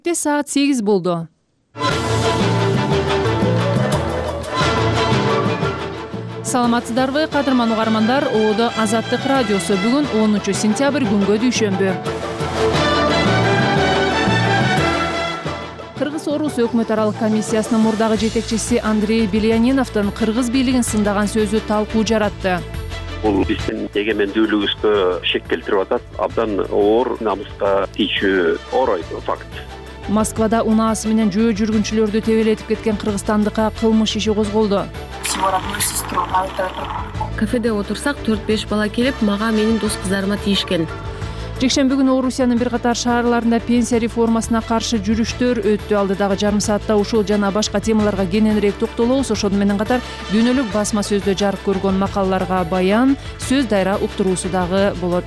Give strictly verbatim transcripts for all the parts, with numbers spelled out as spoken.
Саат сегиз болду. Саламатсыздарбы, кадырман угармандар. Оодо Азаттык радиосу. Бүгүн онунчу сентябрь, күнгө дүйшөмбү. Кыргыз-Орус өкмөт аралык комиссиясынын мурдагы жетекчиси Андрей Беляниновдун кыргыз бийлигин сындаган сөзү талкуу жаратты. Бул биздин эгемендүүлүгүбүзгө шек келтирип атат. Абдан оор, намуска тийчү оор факт. Москвада унаасы менен жөө жүргүнчүлөрдү тебелетип кеткен кыргызстандыкка кылмыш иши козголду. Кафеде отурсак төрт беш бала келип, мага менин дос кыздарыма тийишкен. Жекшемби күнү Орусиянын бир катар шаарларында пенсия реформасына каршы жүрүштөр өттү. Алдыдагы жарым саатта ушул жана башка темаларга кененирээк токтолобуз. Ошону менен катар дүйнөлүк басма сөздө жарык көргөн макалаларга баян, сөз дайра уктуруусу дагы болот.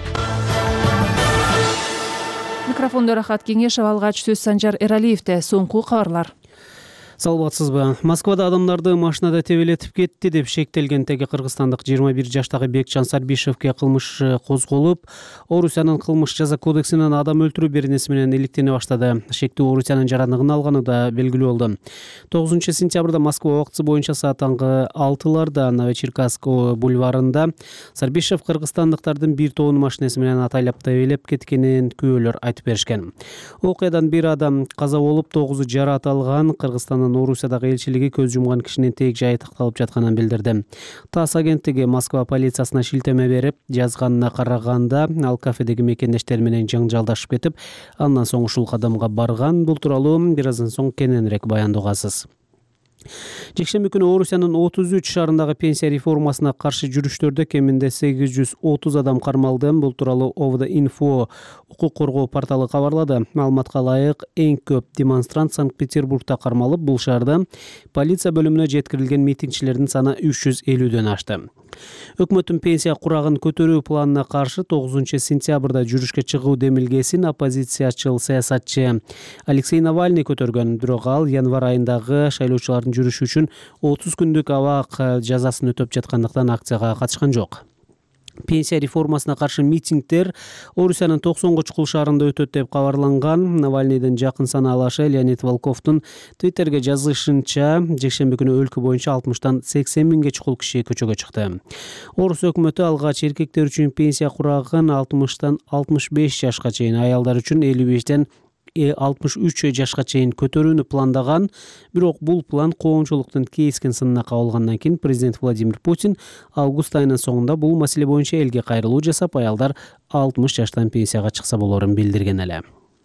Микрофондо Рахат Кеңешев, алгач сөз Санжар Эралиевде. Соңку кабарлар. Саламатсызбы? Москвада адамдарды машинада тебелетип кетти деп шектелген теги кыргызстандык жыйырма бир жаштагы Бекчан Сарбишевке кылмыш козголуп, Орусиянын кылмыш жаза кодексинен адам өлтүрүү беренеси менен иликтене баштады. Шектүү Орусиянын жарандыгын алганы да белгилүү болду. тогузунчу сентябрда Москва убактысы боюнча саат таңкы алтыларда Новочеркасск бульварында Сарбишев кыргызстандыктардын бир тобун машинеси менен атайлап тебелеп кеткенин күбөлөр айтып беришкен. Окуядан бир адам каза болуп, тогузу жараат алган. Кыргызстандын Орусиядагы элчилиги көз жумган кишинин тег жайы такталып жатканын билдирди. ТАСС агенттиги Москва полициясына шилтеме берип, жазганына караганда ал кафедеги мекендештери менен жаңжалдашып кетип, андан соң ушул кадамга барган. Бул тууралуу бир аздан соң кененирээк баяндоо угасыз. Жекшемби күнү Орусиянын отуз үч шаарындагы пенсия реформасына каршы жүрүштөрдө кеминде сегиз жүз отуз адам кармалды. Бул тууралуу Овда-Инфо укук коргоо порталы кабарлады. Маалыматка ылайык, эң көп демонстрант Санкт-Петербургда кармалып, бул шаарда полиция бөлүмүнө жеткирилген митингчилердин саны үч жүз элүүдөн ашты. Өкмөттүн пенсия курагын көтөрүү планына каршы тогузунчу сентябрда жүрүшкө чыгуу демилгесин оппозициячыл саясатчы Алексей Навальный көтөргөн. Бирок ал январь айындагы шайлоочулардын жүрүшү үчүн отуз күндүк абак жазасын өтөп жаткандыктан акцияга катышкан жок. Пенсия реформасына каршы митингдер Орусиянын токсонго чукул шаарында өтөт деп кабарланган. Навальныйдын жакын санаалашы Леонид Волковдун Твиттерге жазышынча, жекшемби күнү өлкө боюнча алтымыштан сексен миңге чукул киши көчөгө чыкты. Орус өкмөтү алгач эркектер үчүн пенсия курагын алтымыштан алтымыш беш жашка чейин, аялдар үчүн элүү бештен алтымыш үч жашка чейин көтөрүүнү пландаган. Бирок бул план коомчулуктун кескен сынына кабылгандан кийин президент Владимир Путин август айынын соңунда бул маселе боюнча элге кайрылуу жасап, аялдар алтымыш жаштан пенсияга чыкса болорун билдирген эле.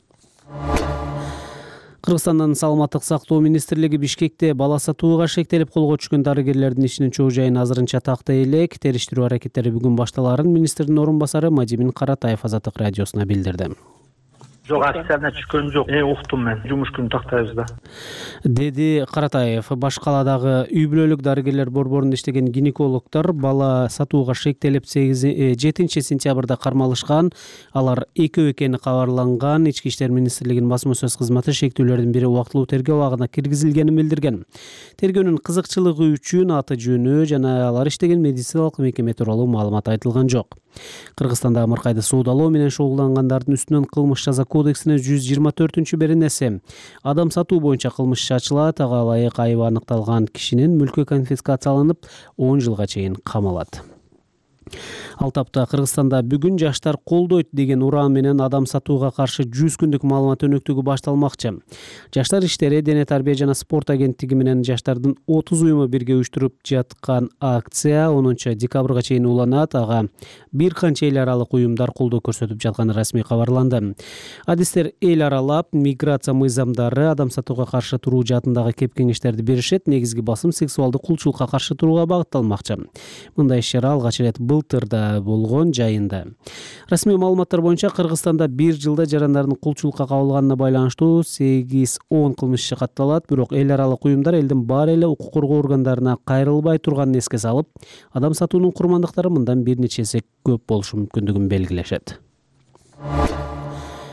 Кыргызстандын Саламаттык сактоо министрлиги Бишкекте бала сатууга шектелип колго түшкөн дарыгерлердин ишинин чоо жайын азырынча тактай элек. Териштирүү аракеттери бүгүн башталарын министрдин орун басары Мадимин Каратаев Азаттык радиосуна билдирди. Жок, официально чыккөн жок. Э, уктум мен. Жумуш күнү тактайбыз да. Деди Каратаев. Баш каладагы үй бүлөлүк дарыгерлер борборунда иштеген гинекологдор бала сатууга шектелип жетинчи сентябрда кармалышкан. Алар экөө экени кабарланган. Ички иштер министрлигинин басма сөз кызматы шектүүлөрдүн бири убактылуу тергөө абагына киргизилгенин билдирген. Тергөөнүн кызыкчылыгы үчүн аты жөнү жана алар иштеген медициналык мекеме тууралуу маалымат айтылган жок. Кыргызстанда амыркайды соодалоо менен шогулдангандардын үстүнөн кылмыш жаза кодексине жүз жыйырма төртүнчү беренеси адам сатуу боюнча кылмыш иши ачылат. Ага ылайык айыбы аныкталган кишинин мүлкү конфискацияланып он жылга чейин камалат. Ал тапта Кыргызстанда бүгүн жаштар колдойт деген уран менен адам сатууга каршы жүз күндүк маалымат өнөктүгү башталмакчы. Жаштар иштери Дене тарбия жана спорт агенттиги менен жаштардын отуз уюму бирге уюштуруп жаткан акция онунчу декабрга чейин уланат. Ага бир канча эл аралык уюмдар колдоо көрсөтүп жатканы расмий кабарланды. Адистер эл аралап миграция мыйзамдары, адам сатууга каршы туруу жаатындагы кеп кеңештерди беришет. Негизги басым сексуалдык кулчулукка каршы турууга багытталмакчы. Мындай иш-чара алгач ирет былтырда болгон жайында. Расмий маалыматтар боюнча Кыргызстанда бир жылда жарандардын кулчулукка кабылганына байланыштуу сегиз он кылмыш иши катталат. Бирок эл аралык уюмдар элдин баары эле укук коргоо органдарына кайрылбай турганын эске салып, адам сатуунун курмандыктары мындан бир нече эсе көп болушу мүмкүндүгүн белгилешет.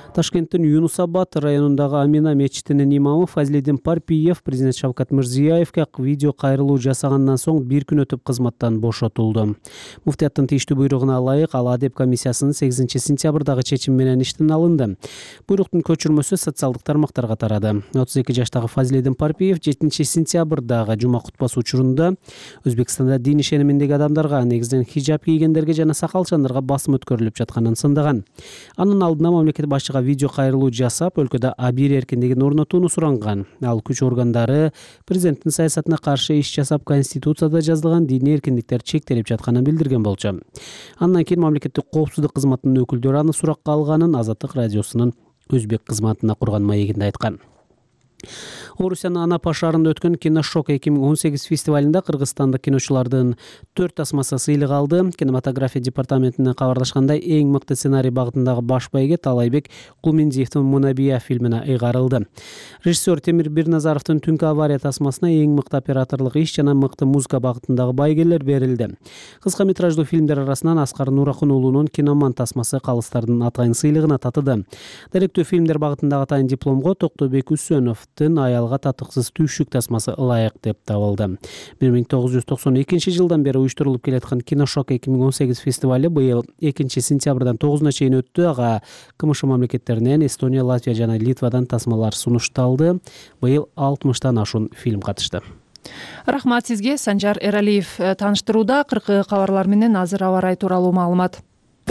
Ташкенттин Юнус Абад районундагы Амина мечитинин имамы Фазлидин Парпиев президент Шавкат Мирзиёевге видео кайрылуу жасагандан соң бир күн өтүп кызматтан бошотулду. Муфтияттын тийиштүү буйругуна ылайык ал Адеп комиссиясынын сегизинчи сентябрдагы чечими менен иштен алынды. Буйруктун көчүрмөсү социалдык тармактарга тарады. отуз эки жаштагы Фазлидин Парпиев жетинчи сентябрдагы жума кутбасы учурунда Өзбекстанда дин ишениминдеги адамдарга, негизинен хиджаб кийгендерге жана сакалчандарга басым өткөрүлүп жатканын сындаган. Анын алдына мамлекет башчыга видео кайрылуу жасап, өлкөдө абийир эркиндигин орнотууну суранган. Ал күч органдары президенттин саясатына каршы иш жасап, конституцияда жазылган диний эркиндиктер чектелип жатканын билдирген болчу. Андан кийин мамлекеттик коопсуздук кызматынын өкүлдөрү аны суракка алганын Азаттык радиосунун өзбек кызматына курган маегинде айткан. Орусиянын Анапа шаарында өткөн Киношок эки миң он сегиз фестивалында кыргызстандык киночулардын төрт тасмасы сыйлык алды. Кинематография департаментинен кабарлашкандай, эң мыкты сценарий багытындагы баш байге Талайбек Кулмендиевдин Мунабия фильмине ыйгарылды. Режиссер Темир Бирназаровдун Түнкү авария тасмасына эң мыкты операторлук иш жана мыкты музыка багытындагы байгелер берилди. Кыска метраждуу фильмдер арасынан Аскар Нуракун уулунун Киноман тасмасы калыстардын атайын сыйлыгына татыды. Даректүү фильмдер багытындагы атайын дипломго Токтобек Үсөновдун Аялга татыксыз түйшүк тасмасы ылайык деп табылды. бир миң тогуз жүз токсон экинчи жылдан бери уюштурулуп келаткан Киношок эки миң он сегиз фестивалы быйыл экинчи сентябрдан тогузуна чейин өттү. Ага КМШ мамлекеттеринен Эстония, Латвия жана Литвадан тасмалар сунушталды. Быйыл алтымыштан ашуун фильм катышты. Рахмат сизге, Санжар Эралиев. Тааныштырууда кыркы кабарлар менен азыр аба ырайы тууралуу маалымат.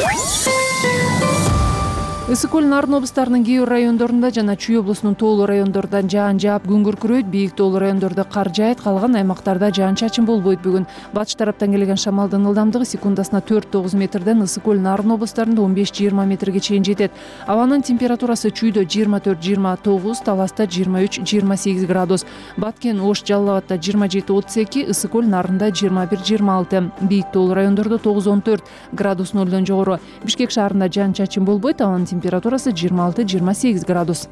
Ысык көл Нарын облустарынын кээ бир райондорунда жана Чүй облусунун тоолуу райондорунда жаан жаап күн күркүрөйт, бийик тоолуу райондордо кар жаайт, калган аймактарда жаан-чачын болбойт. Бүгүн батыш тараптан келген шамалдын ылдамдыгы секундасына төрт тогуз метрден Ысык көл Нарын облустарында он беш жыйырма метрге чейин жетет. Абанын температурасы Чүйдө жыйырма төрт жыйырма тогуз, Таласта жыйырма үч жыйырма сегиз градус, Баткен, Ош, Жалал Абадта жыйырма жети отуз эки, Ысык көл Нарында жыйырма бир жыйырма алты, бийик тоолуу райондордо тогуз он төрт градус нолдон жогору. Бишкек шаарында жаан-чачын болбойт, абанын температурасы жыйырма алты жыйырма сегиз градус.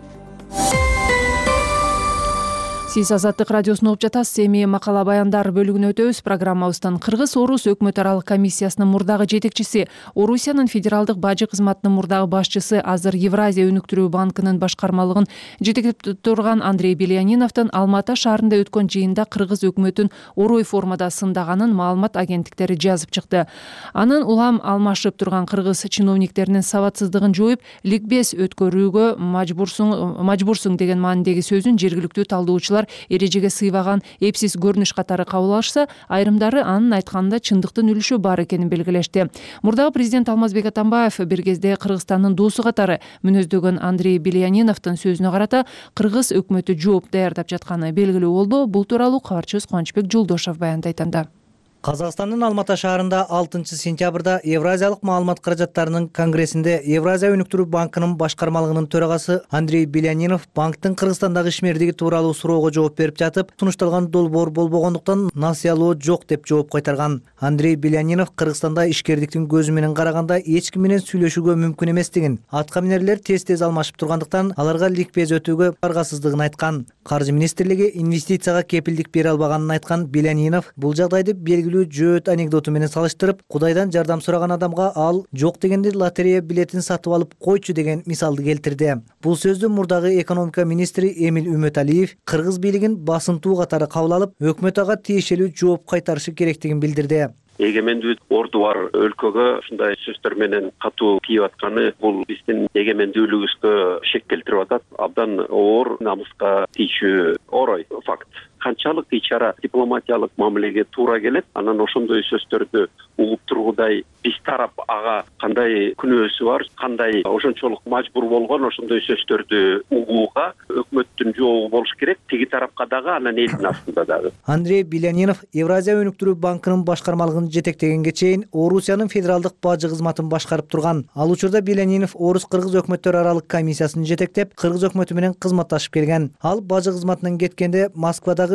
Сиз Азаттык радиосун угуп жатасыз. Эми макала баяндар бөлүгүнө өтөбүз. Программабыздын Кыргыз-Орус өкмөт аралык комиссиясынын мурдагы жетекчиси, Орусиянын федералдык бажы кызматынын мурдагы башчысы, азыр Евразия өнүктүрүү банкынын башкармалыгын жетектеп турган Андрей Беляниновдун Алматы шаарында өткөн жыйында кыргыз өкмөтүн орой формада сындаганын маалымат агенттиктери жазып чыкты. Анын улам алмашып турган кыргыз чиновниктеринин сабатсыздыгын жоюп, ликбез өткөрүүгө мажбурсуң, мажбурсуң деген маанидеги сөзүн жергиликтүү талдоочулар эрежеге сыйбаган эпсиз көрүнүш катары кабыл алышса, айрымдары анын айтканында чындыктын үлүшү бар экенин белгилешти. Мурдагы президент Алмазбек Атамбаев бир кезде Кыргызстандын досу катары мүнөздөгөн Андрей Беляниновдун сөзүнө карата кыргыз өкмөтү жооп даярдап жатканы белгилүү болду. Бул тууралуу кабарчыбыз Кубанычбек Жолдошов баяндайт анда. Казакстандын Алматы шаарында алтынчы сентябрда Евразиялык маалымат каражаттарынын конгрессинде Евразия өнүктүрүү банкынын башкармалыгынын төрагасы Андрей Белянинов банктын Кыргызстандагы ишмердиги тууралуу суроого жооп берип жатып, сунушталган долбоор болбогондуктан насыялоо жок деп жооп кайтарган. Андрей Белянинов Кыргызстанда ишкердиктин көзү менен караганда эч ким менен сүйлөшүүгө мүмкүн эместигин, атка минерлер тез-тез алмашып тургандыктан аларга ликбез өтүүгө аргасыздыгын айткан. Каржы министрлиги инвестицияга кепилдик бере албаганын айткан Белянинов бул жагдайды белгилүү жөөт анекдоту менен салыштырып, Кудайдан жардам сураган адамга ал жок дегенде лотерея билетин сатып алып койчу деген мисалды келтирди. Бул сөздү мурдагы экономика министри Эмил Үмөталиев кыргыз бийлигин басынтуу катары кабыл алып, өкмөт ага тиешелүү жооп кайтарышы керектигин билдирди. Эгемендүү орду бар өлкөгө ушундай сөздөр менен катуу тийип атканы бул биздин эгемендүүлүгүбүзгө шек келтирип атат. Абдан оор, намыска тийчү орой факт. Канчалык ичара дипломатиялык мамилеге туура келет, анан ошондой сөздөрдү угуп тургудай биз тарап ага кандай күнөөсү бар, кандай ошончолук мажбур болгон ошондой сөздөрдү угууга өкмөттүн жообу болуш керек, тиги тарапка дагы, анан элдин астында дагы. Андрей Белянинов Евразия өнүктүрүү банкынын башкармалыгын жетектегенге чейин Орусиянын федералдык бажы кызматын башкарып турган. Ал учурда Белянинов Орус-Кыргыз өкмөттөр аралык комиссиясын жетектеп, кыргыз өкмөтү менен кызматташып келген. Ал бажы кызматынан кеткенде Москвадагы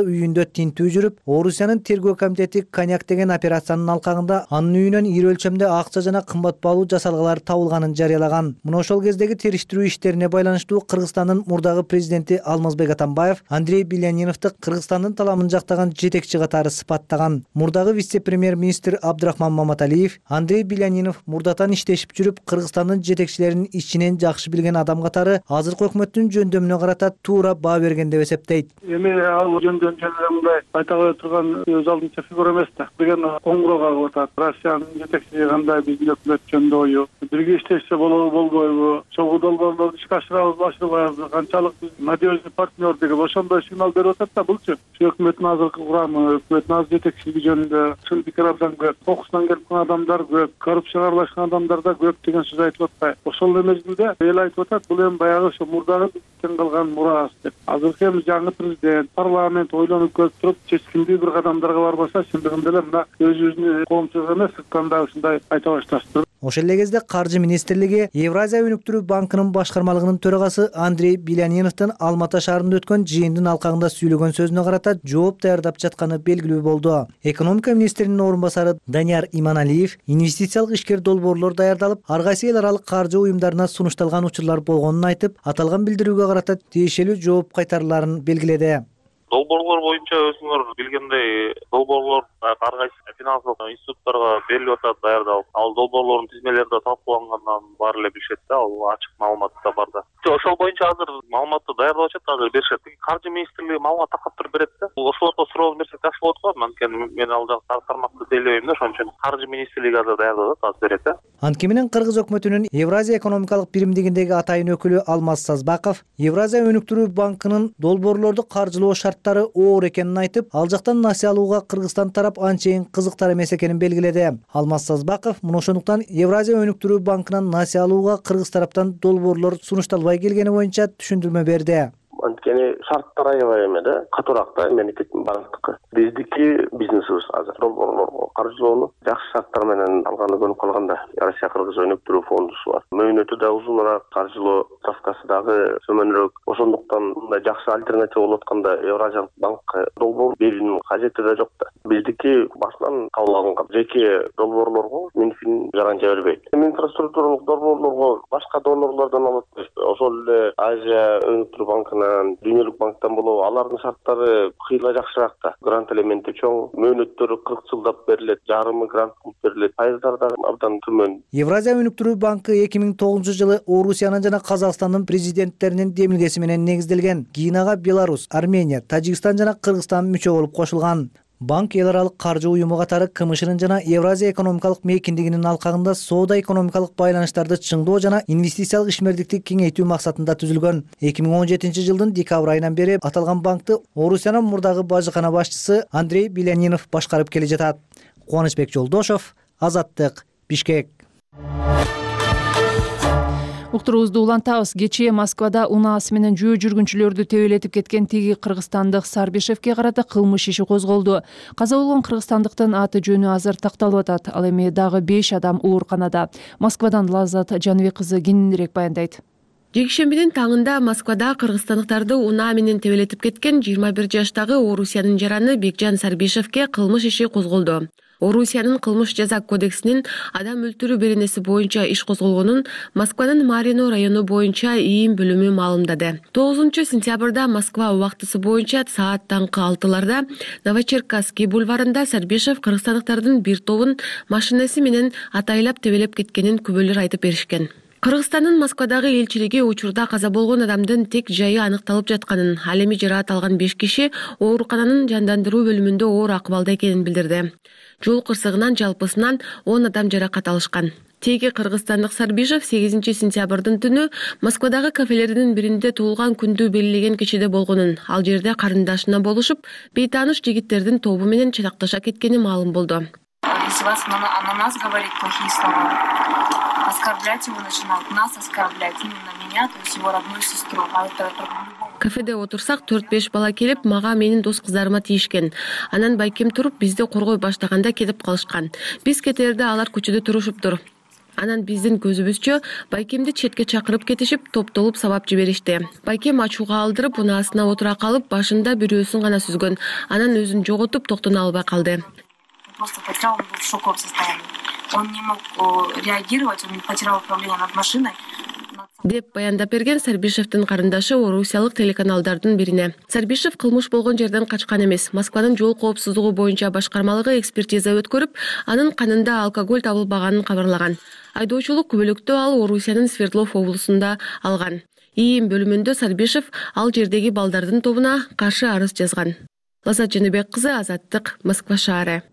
жанагы үйүндө тинтүү жүрүп, Орусиянын тергөө комитети коньяк деген операциянын алкагында анын үйүнөн ири өлчөмдө акча жана кымбат баалуу жасалгалар табылганын жарыялаган. Мына ошол кездеги териштирүү иштерине байланыштуу Кыргызстандын мурдагы президенти Алмазбек Атамбаев Андрей Беляниновду Кыргызстандын таламын жактаган жетекчи катары сыпаттаган. Мурдагы вице-премьер-министр Абдрахман Маматалиев Андрей Белянинов мурдатан иштешип жүрүп, Кыргызстандын жетекчилерин ичинен жакшы билген адам катары азыркы өкмөттүн жөндөмүнө карата туура баа берген деп эсептейт. Эми ал жөндөм жөнүндө мындай айта кое турган өз алдынча фигура эмес да. Деген коңгуроо кагып атат. Россиянын жетекчиси кандай, биздин өкмөт жөнүндө ою, бирге иштешсе болобу болбойбу, чогуу долбоорлорду ишке ашырабызбы ашырбайбызбы, канчалык биз надежный партнер деген ошондой сигнал берип атат да. Булчу өкмөттүн азыркы курамы, өкмөттүн азыр жетекчилиги жөнүндө чын пикир абдан көп, кокусунан келип калган адамдар көп, коррупцияга аралашкан адамдар да көп деген сөз айтып атпайбы. Ошол мезгилде эл айтып атат, бул эми баягы ошо мурдагы бизден калган мурас деп. Азыркы эми жаңы президент, парламент ойлонуп көрүп туруп, чечкиндүү бир кадамдарга барбаса, чындыгында эле мына өзүбүздүн коомчулук эмес, сырттан да ушундай айта башташты. Ошол эле кезде Каржы министрлиги Евразия өнүктүрүү банкынын башкармалыгынын төрагасы Андрей Беляниновдун Алматы шаарында өткөн жыйындын алкагында сүйлөгөн сөзүнө карата жооп даярдап жатканы белгилүү болду. Экономика министринин орун басары Данияр Иманалиев инвестициялык ишкер долбоорлор даярдалып, ар кайсы эл аралык каржы уюмдарына сунушталган учурлар болгонун айтып, аталган билдирүүгө карата тиешелүү жооп кайтарыларын белгиледи. Долбоорлор боюнча өзүңөр билгендей, долбоорлор ар кайсы финансылык институттарга берилип атат, даярдалып. Ал долбоорлордун тизмелери да талкуулангандан баары эле билишет да, ал ачык маалымат да бар да. Ошол боюнча азыр маалыматты даярдап атышат, азыр беришет. Каржы министрлиги маалымат таркап туруп берет да. Ошолорго суроо берсек жакшы болот го. Анткени мен ал жакта тармакты тейлебейм да, ошон үчүн Каржы министрлиги азыр даярдап атат, азыр берет да. Анткени менен Кыргыз өкмөтүнүн Евразия экономикалык биримдигиндеги атайын өкүлү Алмаз Сазбаков Евразия өнүктүрүү банкынын долбоорлорду каржылоо шарттары оор экенин айтып, ал жактан насыя алууга Кыргызстан тарап анчейин кызыктар эмес экенин белгиледи. Алмаз Сазбаков мына ошондуктан Евразия өнүктүрүү банкынан насыя алууга Кыргыз тараптан долбоорлор сунушталбай келгени боюнча түшүндүрмө берди. Анткени шарттар аябай эме да, катуураак да мемлекеттин банктыкы. Биздики бизнесибиз азыр долбоорлорго каржылоону жакшы шарттар менен алганы көрүнүп калганда. Россия Кыргыз өнүктүрүү фондусу бар. Мөөнөтү да узуныраак, каржылоо ставкасы дагы төмөнүрөөк. Ошондуктан мындай жакшы альтернатива болуп атканда Евразиялык банкка долбоор берүүнүн кажети да жок да. Биздики башынан кабыл алынган жеке долбоорлорго Минфин жаранча бербейт. Инфраструктуралык долбоорлорго башка донорлордон алат. Ошол эле Азия өнүктүрүү банкына, Дүйнөлүк банктан болобу, алардын шарттары кыйла жакшыраак да. Грант элементи чоң, мөөнөттөрү кырк жылдап берилет, жарымы грант кылып берилет, пайыздар да абдан төмөн. Евразия өнүктүрүү банкы эки миң тогузунчу жылы Орусиянын жана Казакстандын президенттеринин демилгеси менен негизделген. Кийинага Беларусь, Армения, Тажикстан жана Кыргызстан мүчө болуп кошулган. Банк эл аралык каржы уюму катары КМШнын жана Евразия экономикалык мейкиндигинин алкагында соода экономикалык байланыштарды чыңдоо жана инвестициялык ишмердикти кеңейтүү максатында түзүлгөн. эки миң он жетинчи жылдын декабрь айынан бери аталган банкты Орусиянын мурдагы бажыкана башчысы Андрей Белянинов башкарып келе жатат. Кубанычбек Жолдошов, Азаттык, Бишкек. Уктуруубузду улантабыз. Кечээ Москвада унаасы менен жөө жүргүнчүлөрдү тебелетип кеткен теги кыргызстандык Сарбишевке карата кылмыш иши козголду. Каза болгон кыргызстандыктын аты жөнү азыр такталып атат. Ал эми дагы беш адам ооруканада. Москвадан Лаззат Жаныбек кызы кененирээк баяндайт. Жекшембинин таңында Москвада кыргызстандыктарды унаа менен тебелетип кеткен жыйырма бир жаштагы Орусиянын жараны Бекжан Сарбишевке кылмыш иши козголду. Орусиянын кылмыш жаза кодексинин адам өлтүрүү беренеси боюнча иш козголгонун Москванын Марино району боюнча ийин бөлүмү маалымдады. тогузунчу сентябрда Москва убактысы боюнча саат таңкы алтыларда Новочеркасский бульварында Сарбишев кыргызстандыктардын бир тобун машинеси менен атайлап тебелеп кеткенин күбөлөр айтып беришкен. Кыргызстандын Москвадагы элчилиги учурда каза болгон адамдын тек жайы аныкталып жатканын, ал эми жараат алган беш киши оорукананын жандандыруу бөлүмүндө оор акыбалда экенин билдирди. Жол кырсыгынан жалпысынан он адам жаракат алышкан. Теги кыргызстандык Сарбишев сегизинчи сентябрдын түнү Москвадагы кафелердин биринде туулган күндү белгилеген кечиде болгонун, ал жерде карындашына болушуп, бейтааныш жигиттердин тобу менен чатакташа кеткени маалым болду. Издеваться на нас, говорить плохие слова. Оскорблять его начинает, нас оскорблять, именно меня, то есть его родную сестру. А это кафеде отурсак төрт-беш бала келип, мага менин дос кыздарыма тийишкен. Анан байкем туруп, бизди коргой баштаганда кетип калышкан. Биз кетерде алар көчөдө турушуптур. Анан биздин көзүбүзчө байкемди четке чакырып кетишип, топтолуп сабап жиберишти. Байкем ачууга алдырып, унаасына отура калып, башында бирөөсүн гана сүзгөн. Анан өзүн жоготуп, токтоно албай калды. Просто потерял, он был в шоковом состоянии. Он не мог реагировать, он потерял управление над машиной. Деп баяндап берген Сарбишевдин карындашы орусиялык телеканалдардын бирине. Сарбишев кылмыш болгон жерден качкан эмес. Москванын жол коопсуздугу боюнча башкармалыгы экспертиза өткөрүп, анын канында алкоголь табылбаганын кабарлаган. Айдоочулук күбөлүктү ал Орусиянын Свердлов облусунда алган. ИИМ бөлүмүндө Сарбишев ал жердеги балдардын тобуна каршы арыз жазган. Лаззат Жаныбек кызы, Азаттык, Москва шаары.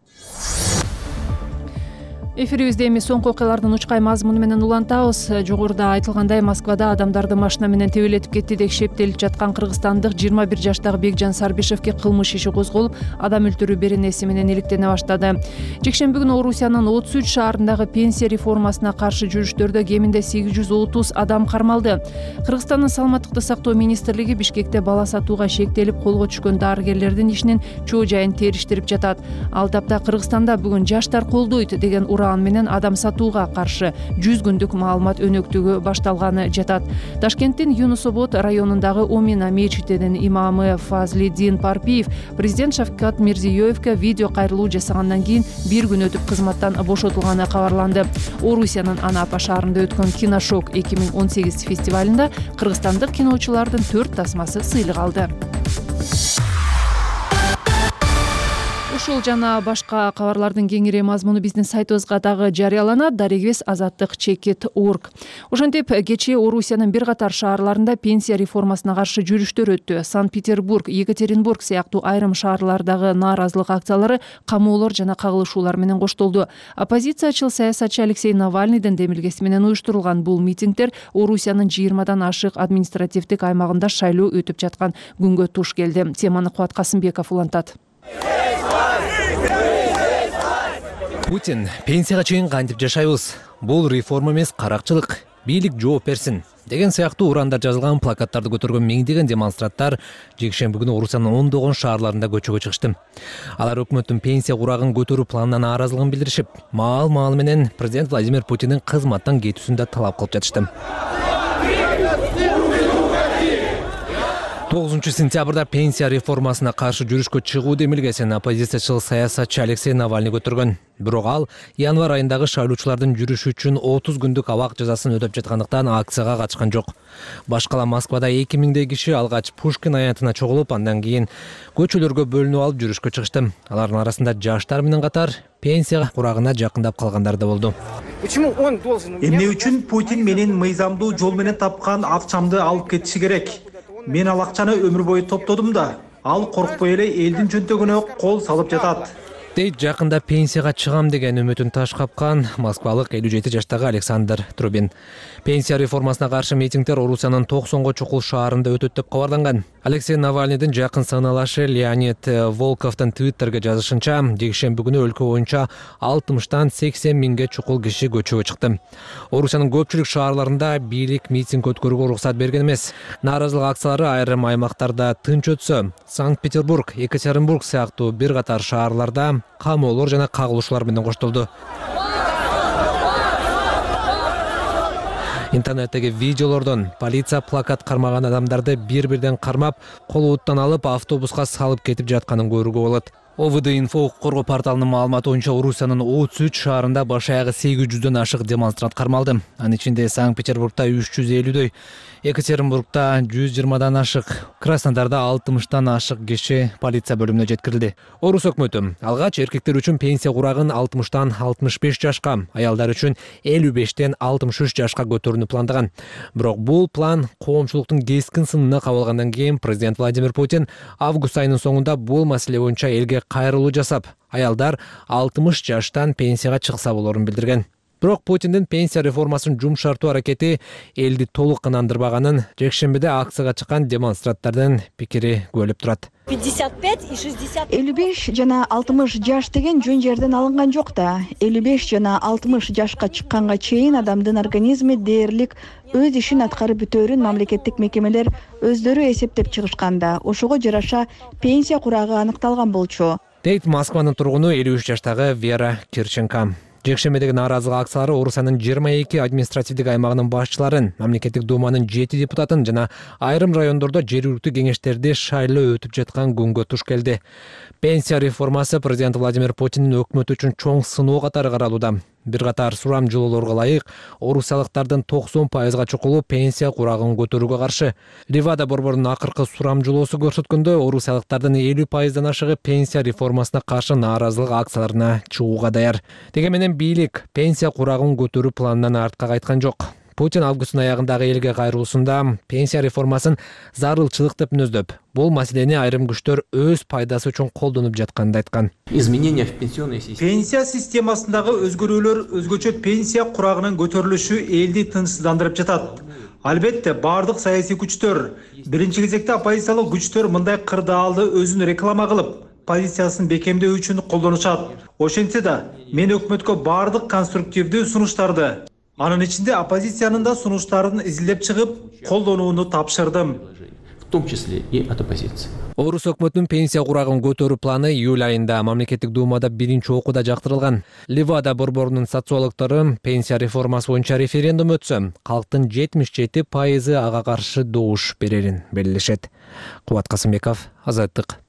Эфирибизде эми соңку окуялардын учкай мазмуну менен улантабыз. Жогоруда айтылгандай, Москвада адамдарды машина менен тебелетип кетти деп шептелип жаткан кыргызстандык жыйырма бир жаштагы Бекжан Сарбишевке кылмыш иши козголуп, адам өлтүрүү беренеси менен иликтене баштады. Жекшемби күнү Орусиянын отуз үч шаарындагы пенсия реформасына каршы жүрүштөрдө кеминде сегиз жүз отуз адам кармалды. Кыргызстандын саламаттыкты сактоо министрлиги Бишкекте бала сатууга шектелип колго түшкөн дарыгерлердин ишинин чоо жайын териштирип жатат. Ал тапта Кыргызстанда бүгүн жаштар колдойт деген ура менен адам сатууга каршы жүз күндүк маалымат өнөктүгү башталганы жатат. Ташкенттин Юнусобод районундагы Омина мечитинин имамы Фазлиддин Парпиев президент Шавкат Мирзиёевке видео кайрылуу жасагандан кийин бир күн өтүп кызматтан бошотулганы кабарланды. Орусиянын Анапа шаарында өткөн Киношок эки миң он сегиз фестивалында кыргызстандык киночулардын төрт тасмасы сыйлык алды. Ушул жана башка кабарлардын кеңири мазмуну биздин сайтыбызга дагы жарыяланат. Дарегибиз азаттык чекит точка орг. Ошентип, кечээ Орусиянын бир катар шаарларында пенсия реформасына каршы жүрүштөр өттү. Санкт-Петербург, Екатеринбург сыяктуу айрым шаарлардагы нааразылык акциялары камоолор жана кагылышуулар менен коштолду. Оппозициячыл саясатчы Алексей Навальныйдын демилгеси менен уюштурулган бул митингдер Орусиянын жыйырмадан ашык административдик аймагында шайлоо өтүп жаткан күнгө туш келди. Теманы Кубат Касымбеков улантат. Путин, пенсияга чейин кантип жашайбыз? Бул реформа эмес, каракчылык. Бийлик жооп берсин деген сыяктуу урандар жазылган плакаттарды көтөргөн миңдеген демонстранттар жекшемби күнү Орусиянын ондогон шаарларында көчөгө чыгышты. Алар өкмөттүн пенсия курагын көтөрүү планынан нааразылыгын билдиришип, маал-маал менен президент Владимир Путиндин кызматтан кетүүсүн да талап кылып жатышты. тогузунчу сентябрда пенсия реформасына каршы жүрүшкө чыгуу демилгесин оппозициячыл саясатчы Алексей Навальный көтөргөн. Бирок ал январь айындагы шайлоочулардын жүрүшү үчүн отуз күндүк абак жазасын өтөп жаткандыктан акцияга катышкан жок. Башкала Москвада эки миңдей киши алгач Пушкин аянтына чогулуп, андан кийин көчөлөргө бөлүнүп алып жүрүшкө чыгышты. Алардын арасында жаштар менен катар пенсия курагына жакындап калгандар да болду. Эмне үчүн Путин менин мыйзамдуу жол менен тапкан акчамды алып кетиши керек? Мен ал акчаны өмүр бою топтодум да, ал коркпой эле элдин чөнтөгүнө кол салып жатат. Дейт жакында пенсияга чыгам деген үмүтүн таш капкан москвалык элүү жети жаштагы Александр Трубин. Пенсия реформасына каршы митингдер Орусиянын токсонго чукул шаарында өтөт деп кабарланган. Алексей Навальныйдын жакын сыналашы Леонид Волковдун твиттерге жазышынча, жекшемби күнү өлкө боюнча алтымыштан сексен миңге чукул киши көчөгө чыкты. Орусиянын көпчүлүк шаарларында бийлик митинг өткөрүүгө уруксат берген эмес. Нааразылык акциялары айрым аймактарда тынч өтсө, Санкт-Петербург, Екатеринбург сыяктуу бир катар шаарларда камоолор жана кагылышуулар менен коштолду. Интернеттеги видеолордон полиция плакат кармаган адамдарды бир-бирден кармап, колубуттан алып автобуска салып кетип жатканын көрүүгө болот. ОВД-инфо укук коргоо порталынын маалыматы боюнча Орусиянын отуз үч шаарында баш аягы сегиз жүздөн ашык демонстрант кармалды. Анын ичинде Санкт-Петербургда үч жүз элүүдөй, Екатеринбургда жүз жыйырмадан ашык, Краснодарда алтымыштан ашык киши полиция бөлүмүнө жеткирилди. Орус өкмөтү алгач эркектер үчүн пенсия курагын алтымыштан алтымыш беш жашка, аялдар үчүн элүү бештен алтымыш үч жашка көтөрүүнү пландаган. Бирок бул план коомчулуктун кескин сынына кабылгандан кийин президент Владимир Путин август айынын соңунда бул маселе боюнча элге кайрылуу жасап, аялдар алтымыш жаштан пенсияга чыкса болорун билдирген. Бирок Путиндин пенсия реформасын жумшартуу аракети элди толук ынандырбаганын жекшембиде акцияга чыккан демонстранттардын пикири күбөлөп турат. элүү беш жана алтымыш жаш деген жөн жерден алынган жок да. элүү беш жана алтымыш жашка чыкканга чейин адамдын организми дээрлик өз ишин аткарып бүтөөрүн мамлекеттик мекемелер өздөрү эсептеп чыгышкан да. Ошого жараша пенсия курагы аныкталган болчу. Дейт Москванын тургуну элүү үч жаштагы Вера Кирченко. Жекшемедеги нааразылык акциялары Орусиянын жыйырма эки административдик аймагынын башчыларын, мамлекеттик думанын жети депутатын жана айрым райондордо жергиликтүү кеңештерди шайлоо өтүп жаткан күнгө туш келди. Пенсия реформасы президент Владимир Путиндин өкмөтү үчүн чоң сыноо катары каралууда. Бир катар сурамжылоолорго ылайык орусиялыктардын токсон пайызга чукулу пенсия курагын көтөрүүгө каршы. Ливада борборунун акыркы сурамжылоосу көрсөткөндө орусиялыктардын элүү пайыздан ашыгы пенсия реформасына каршы нааразылык акцияларына чыгууга даяр. Деги менен бийлик пенсия курагын көтөрүү планынан артка кайткан жок. Путин августтун аягындагы элге кайрылуусунда пенсия реформасын зарылчылык деп мүнөздөп, бул маселени айрым күчтөр өз пайдасы үчүн колдонуп жатканын айткан. Изменения в пенсионной системе. Пенсия системасындагы өзгөрүүлөр өзгөчө пенсия курагынын көтөрүлүшү элди тынчсыздандырып жатат. Албетте, бардык саясий күчтөр, биринчи кезекте оппозициялык күчтөр мындай кырдаалды өзүн реклама кылып, позициясын бекемдөө үчүн колдонушат. Ошентсе да, мен өкмөткө бардык конструктивдүү сунуштарды, анын ичинде оппозициянын да сунуштарын изилдеп чыгып, колдонууну тапшырдым. В том числе и от оппозиции. Орус өкмөтүнүн пенсия курагын көтөрүү планы июль айында мамлекеттик думада биринчи окууда жактырылган. Ливада борборунун социологдору пенсия реформасы боюнча референдум өтсө, калктын жетимиш жети пайызы ага каршы добуш берерин белгилешет. Кубат Касымбеков, Азаттык.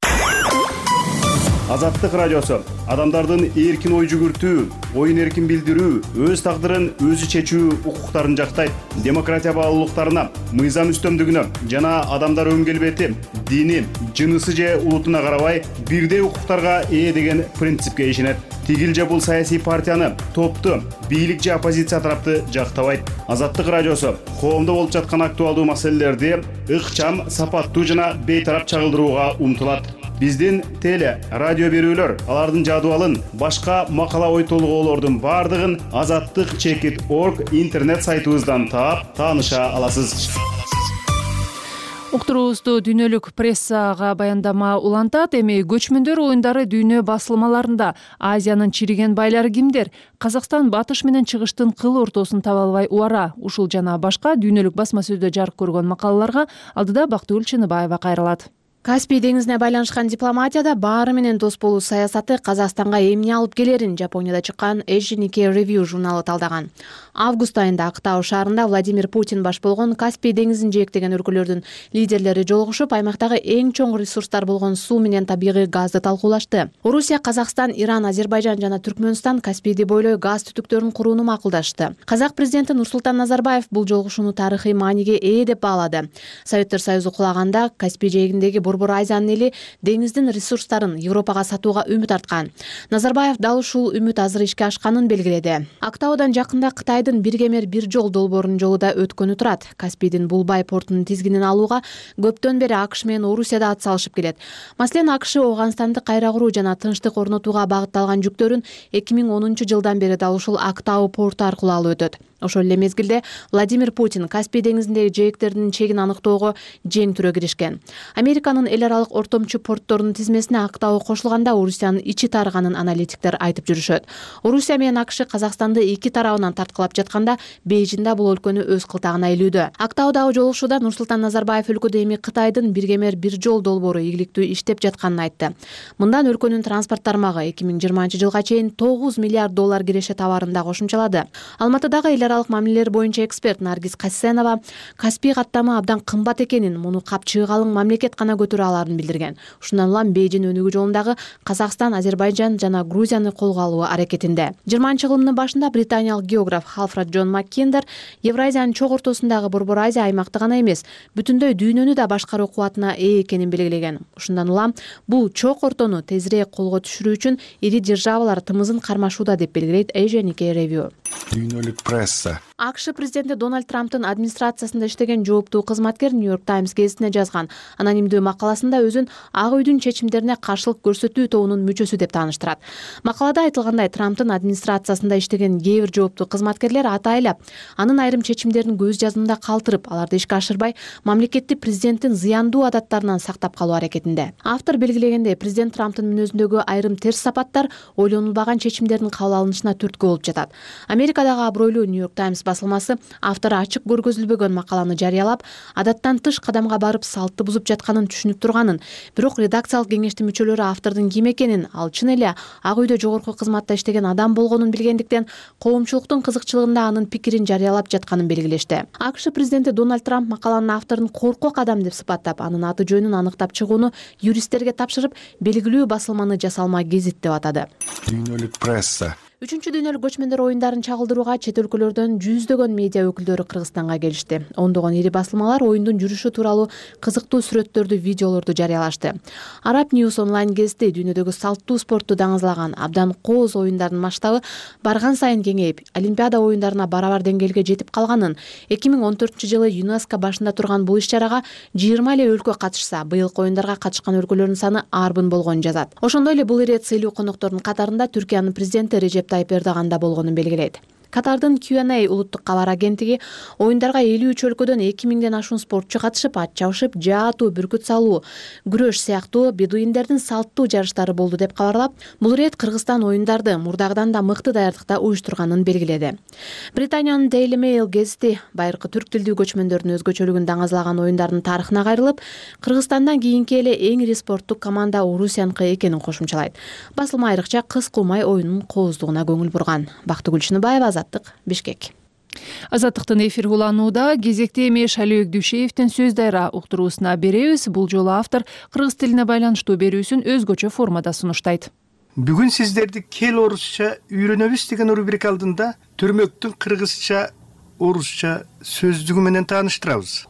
Азаттык радиосу адамдардын эркин ой жүгүртүү, оюн эркин билдирүү, өз тагдырын өзү чечүү укуктарын жактайт. Демократия баалуулуктарына, мыйзам үстөмдүгүнө жана адамдар өн келбети, дини, жынысы же улутуна карабай бирдей укуктарга ээ деген принципке ишенет. Тигил же бул саясий партияны, топту, бийлик же оппозиция тарапты жактабайт. Азаттык радиосу коомдо болуп жаткан актуалдуу маселелерди ыкчам, сапаттуу жана бейтарап чагылдырууга умтулат. Биздин теле, радио берүүлөр, алардын жадыбалын, башка макала ой толгоолордун бардыгын азаттык чекит точка орг интернет сайтыбыздан таап, тааныша аласыз. Уктуруубузду дүйнөлүк прессага баяндама улантат. Эми көчмөндөр оюндары дүйнө басылмаларында Азиянын чириген байлары кимдер? Казакстан батыш менен чыгыштын кыл ортосун таба албай убара. Ушул жана башка дүйнөлүк басма сөздө жарык көргөн макалаларга алдыда Бактыгүл Чыныбаева кайрылат. Каспий деңизине байланышкан дипломатияда баары менен дос болуу саясаты Казакстанга эмне алып келерин Жапонияда чыккан Asian Nikkei Review журналы талдаган. Август айында Актау шаарында Владимир Путин баш болгон Каспий деңизин жээктеген өлкөлөрдүн лидерлери жолугушуп, аймактагы эң чоң ресурстар болгон суу менен табигый газды талкуулашты. Орусия, Казакстан, Иран, Азербайжан жана Түркмөнстан Каспийди бойлой газ түтүктөрүн курууну макулдашты. Казак президенти Нурсултан Назарбаев бул жолугушууну тарыхый мааниге ээ деп баалады. Советтер Союзу кулаганда Каспий жээгиндеги Борбор Азиянын эли деңиздин ресурстарын Европага сатууга үмүт арткан. Назарбаев дал ушул үмүт азыр ишке ашканын белгиледи. Актаудан жакында Кытайдын бир кемер бир жол долбоорунун жолу да өткөнү турат. Каспийдин Булбай портунун тизгинин алууга көптөн бери АКШ менен Орусия да атсалышып келет. Маселен, АКШ Ооганстанды кайра куруу жана тынчтык орнотууга багытталган жүктөрүн эки миң онунчу жылдан бери дал ушул Актау порту аркылуу алып өтөт. Ошол эле мезгилде Владимир Путин Каспий деңизиндеги жээктердин чегин аныктоого жең түрө киришкен. Американын эл аралык ортомчу портторунун тизмесине Актау кошулганда Орусиянын ичи тарыганын аналитиктер айтып жүрүшөт. Орусия менен АКШ Казакстанды эки тарабынан тарткылап жатканда Бейжиңде бул өлкөнү өз кылтагына илүүдө. Актаудагы жолугушууда Нурсултан Назарбаев өлкөдө эми Кытайдын бир кемер бир жол долбоору ийгиликтүү иштеп жатканын айтты. Мындан өлкөнүн транспорт тармагы эки миң жыйырманчы жылга чейин тогуз миллиард доллар киреше товарын да кошумчалады. Алматыдагы эл аралык мамилелер боюнча эксперт Наргиз Касенова Каспий каттамы абдан кымбат экенин, муну капчыгалың мамлекет гана көтөрө аларын билдирген. Ушундан улам Бейжиң өнүгүү жолундагы Казакстан, Азербайжан жана Грузияны колго алуу аракетинде. жыйырманчы кылымдын башында британиялык географ Халфред Джон Маккендер Евразиянын чоң ортосундагы Борбор Азия аймакты гана эмес, бүтүндөй дүйнөнү да башкаруу кубатына ээ экенин белгилеген. Ушундан улам бул чоң ортону тезирээк колго түшүрүү үчүн ири державалар тымызын кармашууда деп белгилейт Asian Nikkei Review. Дүйнөлүк пресса. АКШ президенти Дональд Трамптын администрациясында иштеген жооптуу кызматкер Нью-Йорк Таймс гезитине жазган анонимдүү макаласында өзүн Ак үйдүн чечимдерине каршылык көрсөтүү тобунун мүчөсү деп тааныштырат. Макалада айтылгандай, Трамптын администрациясында иштеген кээ бир жооптуу кызматкерлер атайлап анын айрым чечимдерин көз жазымында калтырып, аларды ишке ашырбай, мамлекетти президенттин зыяндуу адаттарынан сактап калуу аракетинде. Автор белгилегендей, президент Трамптын мүнөзүндөгү айрым терс сапаттар ойлонулбаган чечимдердин кабыл алынышына түрткү болуп жатат. Америкадагы абройлуу Нью-Йорк Таймс басылмасы автору ачык көргөзүлбөгөн макаланы жарыялап, адаттан тыш кадамга барып салтты бузуп жатканын түшүнүп турганын, бирок редакциялык кеңештин мүчөлөрү автордун ким экенин, ал чын эле Ак үйдө жогорку кызматта иштеген адам болгонун билгендиктен, коомчулуктун кызыкчылыгында анын пикирин жарыялап жатканын белгилешти. АКШ президенти Дональд Трамп макаланын авторун коркок адам деп сыпаттап, анын аты жөнүн аныктап чыгууну юристтерге тапшырып, белгилүү басылманы жасалма гезит деп атады. Дүйнөлүк пресса. Үчүнчү дүйнөлүк көчмөндөр оюндарын чагылдырууга чет өлкөлөрдөн жүздөгөн медиа өкүлдөрү Кыргызстанга келишти. Ондогон ири басылмалар оюндун жүрүшү тууралуу кызыктуу сүрөттөрдү, видеолорду жарыялашты. Arab News онлайн гезити дүйнөдөгү салттуу спортту даңызлаган абдан кооз оюндардын масштабы барган сайын кеңейип, Олимпиада оюндарына барабар деңгээлге жетип калганын, эки миң он төртүнчү жылы ЮНЕСКО башында турган бул иш-чарага жыйырма эле өлкө катышса, быйылкы оюндарга катышкан өлкөлөрдүн саны арбын болгонун жазат. Ошондой эле бул ирет сыйлуу коноктордун катарында Түркиянын президенти Режеп Тайып Эрдоган да болгонун белгилейт. Катардын Q and A улуттук кабар агенттиги оюндарга элүү үч өлкөдөн эки миңден ашуун спортчу катышып, ат чабышып, жаатуу, бүркүт салуу, күрөш сыяктуу бедуиндердин салттуу жарыштары болду деп кабарлап, бул ирет Кыргызстан оюндарды мурдагыдан да мыкты даярдыкта уюштурганын белгиледи. Британиянын Daily Mail гезити байыркы түрк тилдүү көчмөндөрдүн өзгөчөлүгүн даңазлаган оюндардын тарыхына кайрылып, Кыргызстандан кийинки эле эң ири спорттук команда Орусияныкы экенин кошумчалайт. Басылма айрыкча кыз кумай оюнунун кооздугуна көңүл бурган. Бактыгүл Чыныбаева, Бишкек. Азаттыктын эфир уланууда кезекте эми Шалиөк Дүйшеевдин сөз дайра уктуруусуна беребиз. Бул жолу автор кыргыз тилине байланыштуу берүүсүн өзгөчө формада сунуштайт. Бүгүн сиздерди кел орусча үйрөнөбүз деген рубрика алдында Төрмөктүн кыргызча, орусча сөздүгү менен тааныштырабыз.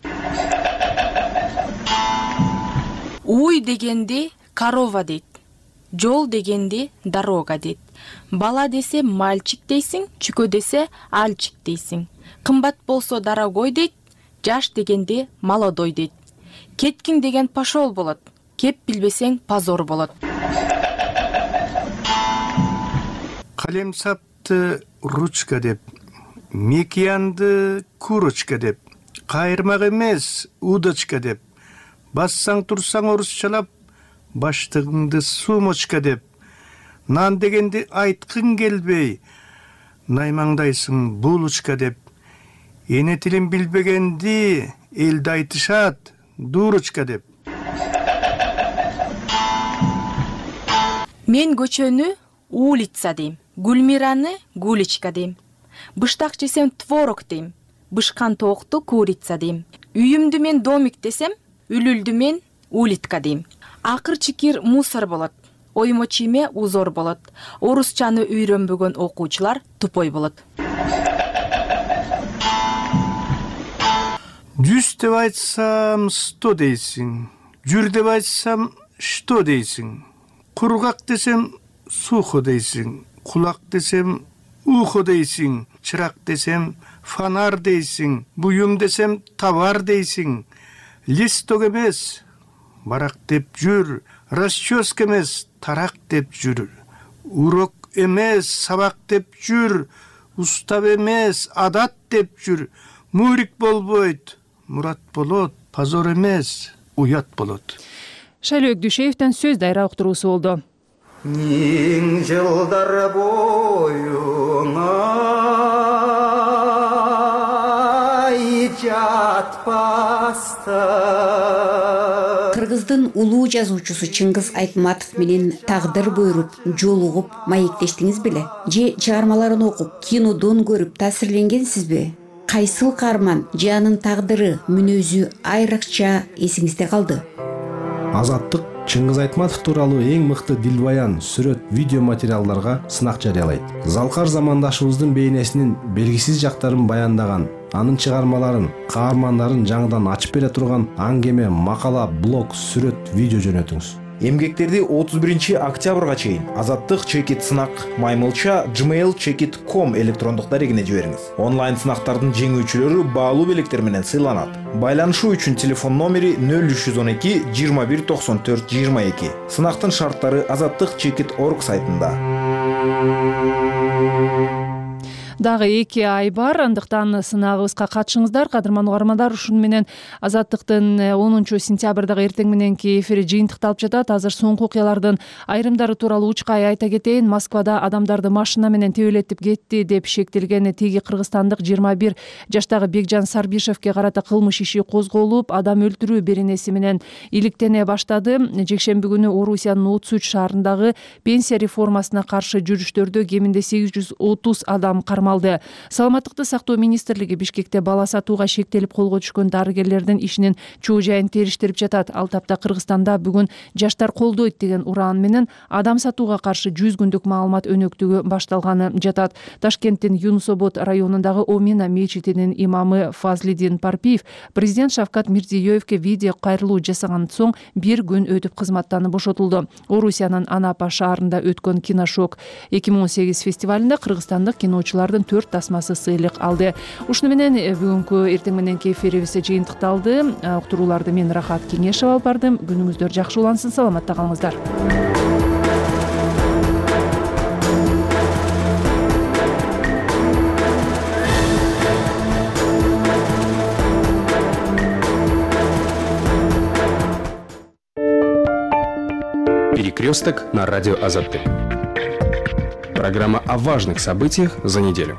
Уй дегенди корова дейт. Жол дегенди дорога дейт. Бала десе мальчик дейсиң, чүкө десе альчик дейсиң. Кымбат болсо дорогой дейт, жаш дегенди молодой дейт. Кеткиң деген пошол болот, кеп билбесең позор болот. Калем сапты ручка деп, мекиянды курочка деп, кайырмак эмес удочка деп, бассаң турсаң орусчалап, баштыгыңды сумочка деп, нан дегенди айткың келбей, наймаңдайсың булочка деп, эне тилин билбегенди элде айтышат дурочка деп. Мен көчөнү улица дейм, Гүлмираны гуличка дейм. Быштак жесем творог дейм, бышкан тоокту курица дейм. Үйүмдү мен домик десем, үлүлдү мен улитка дейм. Акыр чикир мусор болот, оймо чийме узор болот. Орусчаны үйрөнбөгөн окуучулар тупой болот. Жүз деп айтсам сто дейсиң, жүр деп айтсам что дейсиң, кургак десем сухо дейсиң, кулак десем ухо дейсиң, чырак десем фонар дейсиң, буюм десем товар дейсиң, листок эмес барак деп жүр, расческа эмес тарак деп жүр, урок эмес сабак деп жүр, устав эмес адат деп жүр, мурик болбойт, мурат болот, позор эмес уят болот. Шалиөк Дүйшеевдин сөз дайра уктуруусу болду. Миң жылдар боюңа жатпаста. Кыргыздын улуу жазуучусу Чыңгыз Айтматов менен тагдыр буйруп, жолугуп, маектештиңиз беле? Же чыгармаларын окуп, кинодон көрүп таасирленгенсизби? Кайсыл каарман же анын тагдыры, мүнөзү айрыкча эсиңизде калды? Азаттык Чыңгыз Айтматов тууралуу эң мыкты дилбаян, сүрөт, видео материалдарга сынак жарыялайт. Залкар замандашыбыздын бейнесинин белгисиз жактарын баяндаган, анын чыгармаларын, каармандарын жаңыдан ачып бере турган аңгеме, макала, блог, сүрөт, видео жөнөтүңүз. Эмгектерди отуз биринчи октябрга чейин Азаттык чекит сынак маймылча gmail чекит ком электрондук дарегине жибериңиз. Онлайн сынактардын жеңүүчүлөрү баалуу белектер менен сыйланат. Байланышуу үчүн телефон номери нөл үч жүз он эки жыйырма бир токсон төрт жыйырма эки. Сынактын шарттары азаттык чекит точка орг сайтында. дагы эки ай бар, андыктан сынагыбызга катышыңыздар. Кадырман угармандар, ушуну менен Азаттыктын онунчу сентябрдагы эртең мененки эфири жыйынтыкталып жатат. Азыр соңку окуялардын айрымдары тууралуу учкай айта кетейин. Москвада адамдарды машина менен тебелетип кетти деп шектелген тиги кыргызстандык жыйырма бир жаштагы Бекжан Сарбишевке карата кылмыш иши козголуп, адам өлтүрүү беренеси менен иликтене баштады. Жекшемби күнү Орусиянын отуз үч шаарындагы пенсия реформасына каршы жүрүштөрдө кеминде сегиз жүз отуз адам кармалды. Саламаттыкты сактоо министрлиги Бишкекте бала сатууга шектелип колго түшкөн дарыгерлердин ишинин чоо жайын териштирип жатат. Ал тапта Кыргызстанда бүгүн жаштар колдойт деген ураан менен адам сатууга каршы жүз күндүк маалымат өнөктүгү башталганы жатат. Ташкенттин Юнус Обод районундагы Омина мечитинин имамы Фазлидин Парпиев президент Шавкат Мирзиёевке видео кайрылуу жасаган соң бир күн өтүп кызматтан бошотулду. Орусиянын Анапа шаарында өткөн киношок эки миң он сегиз фестивалында кыргызстандык киночулардын төрт тасмасы сыйлык алды. Ушуну менен бүгүнкү эртең мененки эфирибиз жыйынтыкталды. Уктурууларды мен Рахат Кеңешева алып бардым. Күнүңүздөр жакшы улансын, саламатта калыңыздар. Перекресток на радио Азаттык. Программа о важных событиях за неделю.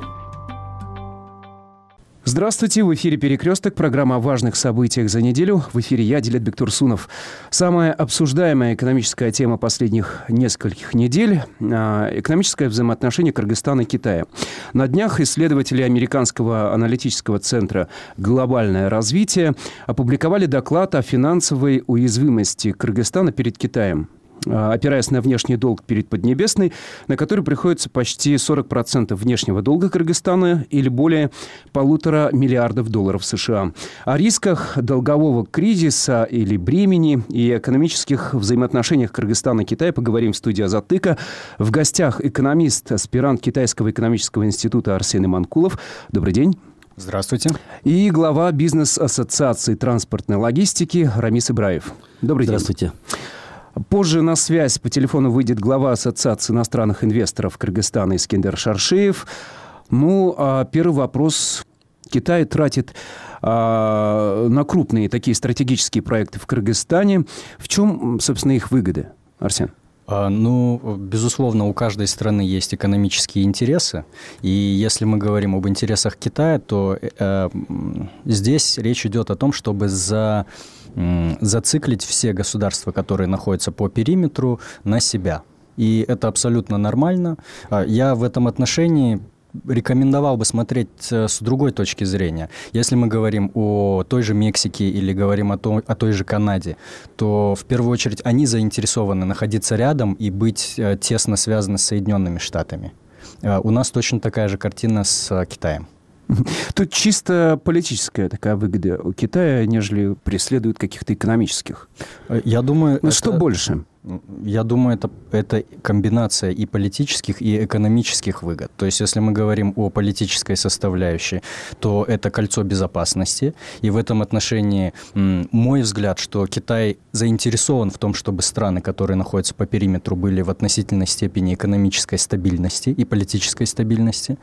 Здравствуйте, в эфире «Перекресток», программа о важных событиях за неделю. В эфире я, Дилет Бектурсунов. Самая обсуждаемая экономическая тема последних нескольких недель – экономическое взаимоотношение Кыргызстана и Китая. На днях исследователи американского аналитического центра «Глобальное развитие» опубликовали доклад о финансовой уязвимости Кыргызстана перед Китаем, опираясь на внешний долг перед Поднебесной, на который приходится почти сорок процентов внешнего долга Кыргызстана или более полутора миллиардов долларов США. О рисках долгового кризиса или бремени и экономических взаимоотношениях Кыргызстана и Китая поговорим в студии Азаттыка. В гостях экономист, аспирант Китайского экономического института Арсен Иманкулов. Добрый день. Здравствуйте. И глава бизнес-ассоциации транспортной логистики Рамис Ибраев. Добрый день. Здравствуйте. Позже на связь по телефону выйдет глава Ассоциации иностранных инвесторов Кыргызстана Искендер Шаршеев. Ну, а первый вопрос. Китай тратит а, на крупные такие стратегические проекты в Кыргызстане. В чем, собственно, их выгоды, Арсен? Ну, безусловно, у каждой страны есть экономические интересы. И если мы говорим об интересах Китая, то э, здесь речь идет о том, чтобы за... зациклить все государства, которые находятся по периметру, на себя. И это абсолютно нормально. Я в этом отношении рекомендовал бы смотреть с другой точки зрения. Если мы говорим о той же Мексике или говорим о той, о той же Канаде, то в первую очередь они заинтересованы находиться рядом и быть тесно связаны с Соединенными Штатами. У нас точно такая же картина с Китаем. Тут чисто политическая такая выгода у Китая, нежели преследуют каких-то экономических. Я думаю... Ну, это... что больше? Я думаю, это, это комбинация и политических, и экономических выгод. То есть, если мы говорим о политической составляющей, то это кольцо безопасности. И в этом отношении мой взгляд, что Китай заинтересован в том, чтобы страны, которые находятся по периметру, были в относительной степени экономической стабильности и политической стабильности.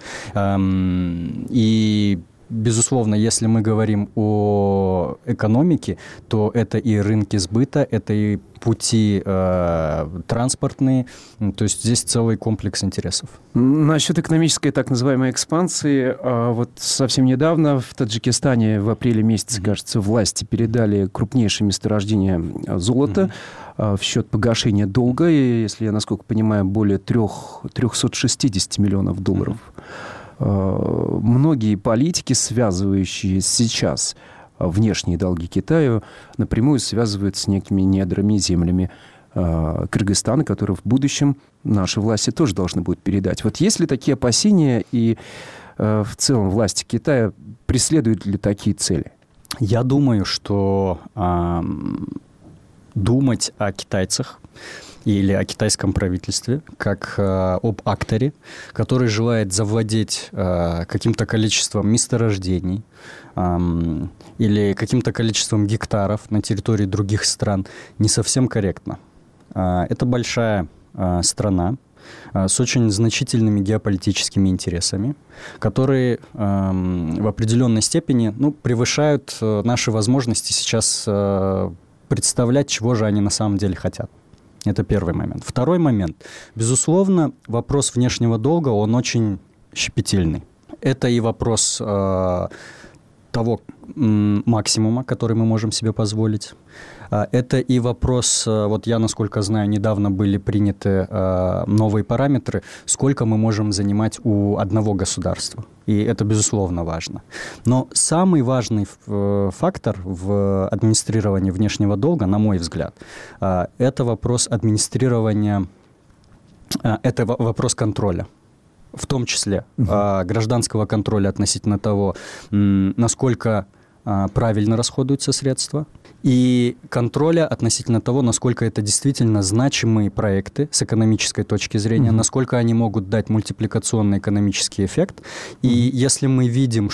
И безусловно, если мы говорим о экономике, то это и рынки сбыта, это и пути э, транспортные, то есть здесь целый комплекс интересов. Насчет экономической так называемой экспансии, вот совсем недавно в Таджикистане в апреле месяце, mm-hmm. кажется, власти передали крупнейшее месторождение золота mm-hmm. в счет погашения долга, и, если я насколько понимаю, более трехсот шестидесяти миллионов долларов. Mm-hmm. Многие политики, связывающие сейчас внешние долги Китаю, напрямую связывают с некими недрами, землями э, Кыргызстана, которые в будущем наши власти тоже должны будут передать. Вот есть ли такие опасения и э, в целом власти Китая преследуют ли такие цели? Я думаю, что э, думать о китайцах или о китайском правительстве, как э, об акторе, который желает завладеть э, каким-то количеством месторождений э, или каким-то количеством гектаров на территории других стран, не совсем корректно. Э, это большая э, страна, с очень значительными геополитическими интересами, которые в определенной степени ну, превышают наши возможности сейчас представлять, чего же они на самом деле хотят. Это первый момент. Второй момент. Безусловно, вопрос внешнего долга, он очень щепетильный. Это и вопрос э, того м, максимума, который мы можем себе позволить. Э, это и вопрос, э, вот я, насколько знаю, недавно были приняты э, новые параметры, сколько мы можем занимать у одного государства. И это, безусловно, важно. Но самый важный э, фактор в администрировании внешнего долга, на мой взгляд, э, это вопрос администрирования, э, это вопрос контроля. В том числе uh-huh. гражданского контроля относительно того, насколько правильно расходуются средства, и контроля относительно того, насколько это действительно значимые проекты с экономической точки зрения, uh-huh. насколько они могут дать мультипликационный экономический эффект. И uh-huh. если мы видим,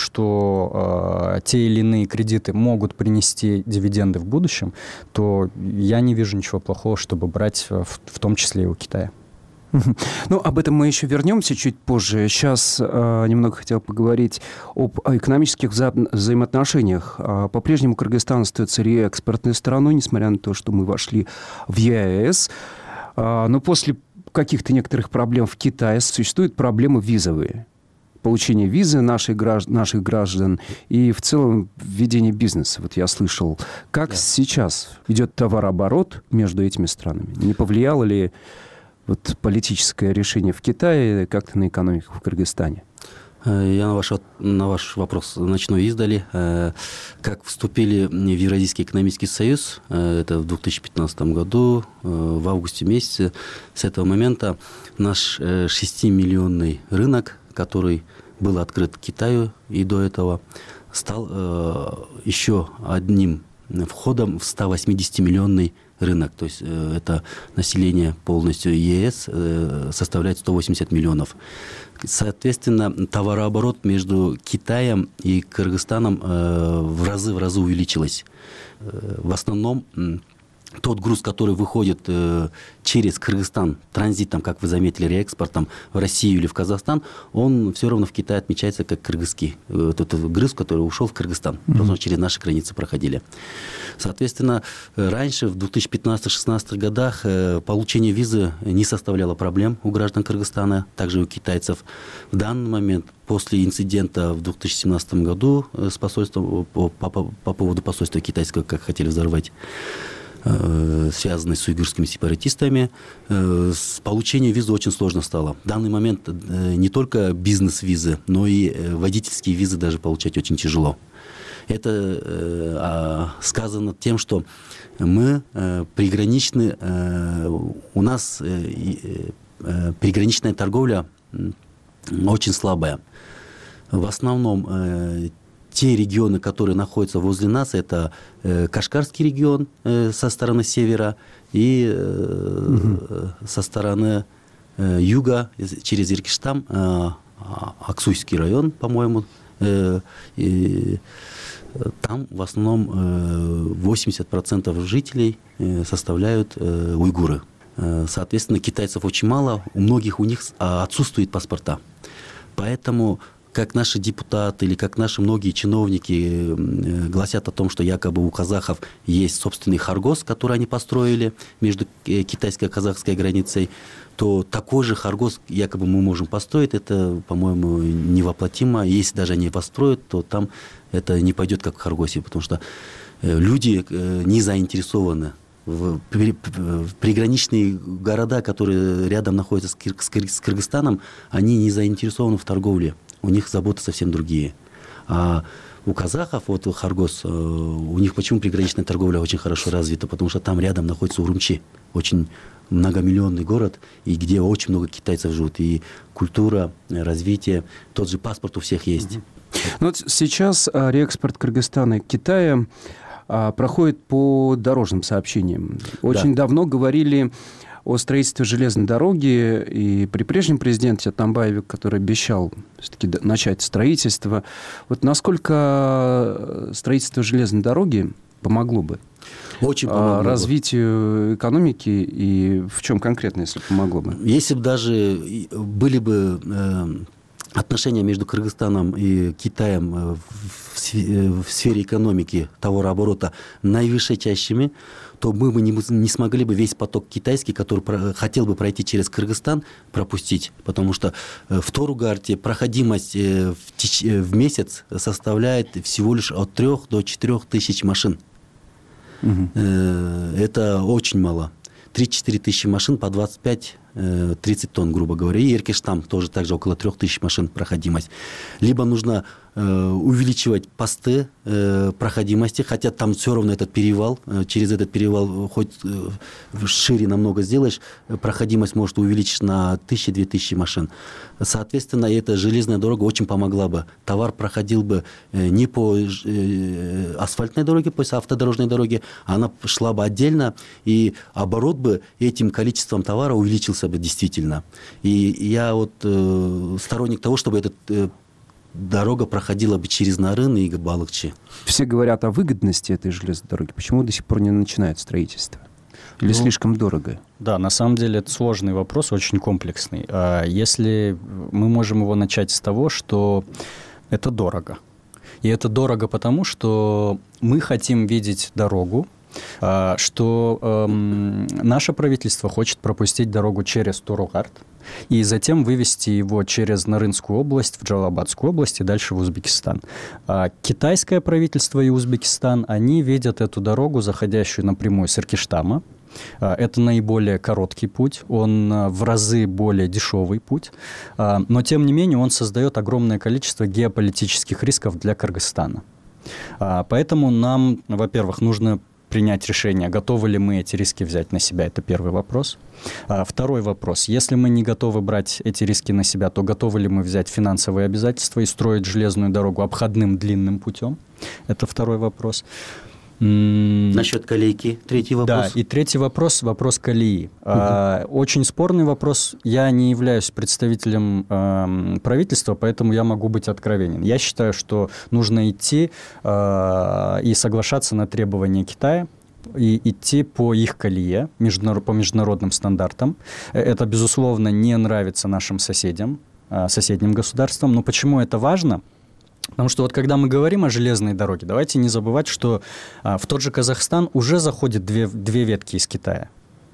что э, те или иные кредиты могут принести дивиденды в будущем, то я не вижу ничего плохого, чтобы брать в, в том числе и у Китая. Ну, об этом мы еще вернемся чуть позже. Сейчас э, немного хотел поговорить об экономических вза- взаимоотношениях. Э, по-прежнему Кыргызстан остается реэкспортной страной, несмотря на то, что мы вошли в ЕАЭС. Э, но после каких-то некоторых проблем в Китае существуют проблемы визовые. Получение визы наших граждан, наших граждан и в целом введение бизнеса. Вот я слышал, как да. сейчас идет товарооборот между этими странами. Не повлияло ли вот политическое решение в Китае как-то на экономику в Кыргызстане? Я на ваш, на ваш вопрос начну издали. Как вступили в Евразийский экономический союз, это в две тысячи пятнадцатом году, в августе месяце, с этого момента наш шестимиллионный рынок, который был открыт Китаю и до этого, стал еще одним входом в сто восьмидесятимиллионный рынок. То есть э, это население полностью ЕС э, составляет сто восемьдесят миллионов. Соответственно, товарооборот между Китаем и Кыргызстаном э, в разы в разы увеличилось. Э, в основном э, тот груз, который выходит э, через Кыргызстан транзитом, как вы заметили, реэкспортом в Россию или в Казахстан, он все равно в Китае отмечается как кыргызский. Э, тот груз, который ушел в Кыргызстан, mm-hmm. потому что через наши границы проходили. Соответственно, раньше, в две тысячи пятнадцатом-шестнадцатом годах, э, получение визы не составляло проблем у граждан Кыргызстана, также у китайцев. В данный момент, после инцидента в две тысячи семнадцатом году с посольством, по, по, по поводу посольства китайского, как хотели взорвать, связанной с уйгурскими сепаратистами, с получением визы очень сложно стало. В данный момент не только бизнес-визы, но и водительские визы даже получать очень тяжело. Это сказано тем, что мы приграничны, у нас приграничная торговля очень слабая. В основном те регионы, которые находятся возле нас, это э, Кашгарский регион э, со стороны севера и э, угу. со стороны э, юга, через Иркиштам, э, Аксуйский район, по-моему. Э, и, там в основном э, восемьдесят процентов жителей э, составляют э, уйгуры. Э, соответственно, китайцев очень мало, у многих у них отсутствуют паспорта. Поэтому как наши депутаты или как наши многие чиновники гласят о том, что якобы у казахов есть собственный Харгос, который они построили между китайской и казахской границей, то такой же Харгос якобы мы можем построить. Это, по-моему, невоплотимо. Если даже они построят, то там это не пойдет как в Харгосе, потому что люди не заинтересованы. В приграничные города, которые рядом находятся с Кыргызстаном, они не заинтересованы в торговле. У них заботы совсем другие. А у казахов, вот Харгос, у них почему приграничная торговля очень хорошо развита? Потому что там рядом находится Урумчи, очень многомиллионный город, и где очень много китайцев живут. И культура, развитие, тот же паспорт у всех есть. Ну, вот сейчас реэкспорт Кыргызстана к Китаю проходит по дорожным сообщениям. Очень да. давно говорили о строительстве железной дороги, и при прежнем президенте Атамбаеве, который обещал все-таки начать строительство, вот насколько строительство железной дороги помогло бы Очень помогло развитию экономики, и в чем конкретно, если помогло бы? Если бы даже были бы э, отношения между Кыргызстаном и Китаем в сфере экономики, товарооборота наивысочайшими, то мы бы не, не смогли бы весь поток китайский, который про, хотел бы пройти через Кыргызстан, пропустить. Потому что э, в Торугарте проходимость э, в, теч, э, в месяц составляет всего лишь от трех до четырех тысяч машин. Угу. Э, это очень мало. три-четыре тысячи машин по двадцать пять тридцать тонн, грубо говоря. И Эркештам тоже также около трех тысяч машин проходимость. Либо нужно э, увеличивать посты э, проходимости, хотя там все равно этот перевал, э, через этот перевал хоть э, шире намного сделаешь, проходимость может увеличить на тысячу-две тысячи машин. Соответственно, эта железная дорога очень помогла бы. Товар проходил бы э, не по э, асфальтной дороге, по автодорожной дороге, а она шла бы отдельно, и оборот бы этим количеством товара увеличился бы действительно. И я вот э, сторонник того, чтобы эта э, дорога проходила бы через Нарын и Балыкчи. Все говорят о выгодности этой железной дороги. Почему до сих пор не начинают строительство? Или ну, слишком дорого? Да, на самом деле это сложный вопрос, очень комплексный. Если мы можем его начать с того, что это дорого. И это дорого потому, что мы хотим видеть дорогу, что эм, наше правительство хочет пропустить дорогу через Торугарт и затем вывести его через Нарынскую область, в Джалабадскую область и дальше в Узбекистан. А китайское правительство и Узбекистан, они видят эту дорогу, заходящую напрямую с Эркештама. Это наиболее короткий путь, он в разы более дешевый путь, но тем не менее он создает огромное количество геополитических рисков для Кыргызстана. Поэтому нам, во-первых, нужно принять решение, готовы ли мы эти риски взять на себя, это первый вопрос. А, второй вопрос, если мы не готовы брать эти риски на себя, то готовы ли мы взять финансовые обязательства и строить железную дорогу обходным длинным путем? Это второй вопрос. Насчет колейки, третий вопрос. Да, и третий вопрос, вопрос колеи. Угу. А, очень спорный вопрос. Я не являюсь представителем а, правительства, поэтому я могу быть откровенен. Я считаю, что нужно идти а, и соглашаться на требования Китая, и идти по их колее, международ, по международным стандартам. Это, безусловно, не нравится нашим соседям, а, соседним государствам. Но почему это важно? Потому что вот когда мы говорим о железной дороге, давайте не забывать, что а, в тот же Казахстан уже заходят две, две ветки из Китая.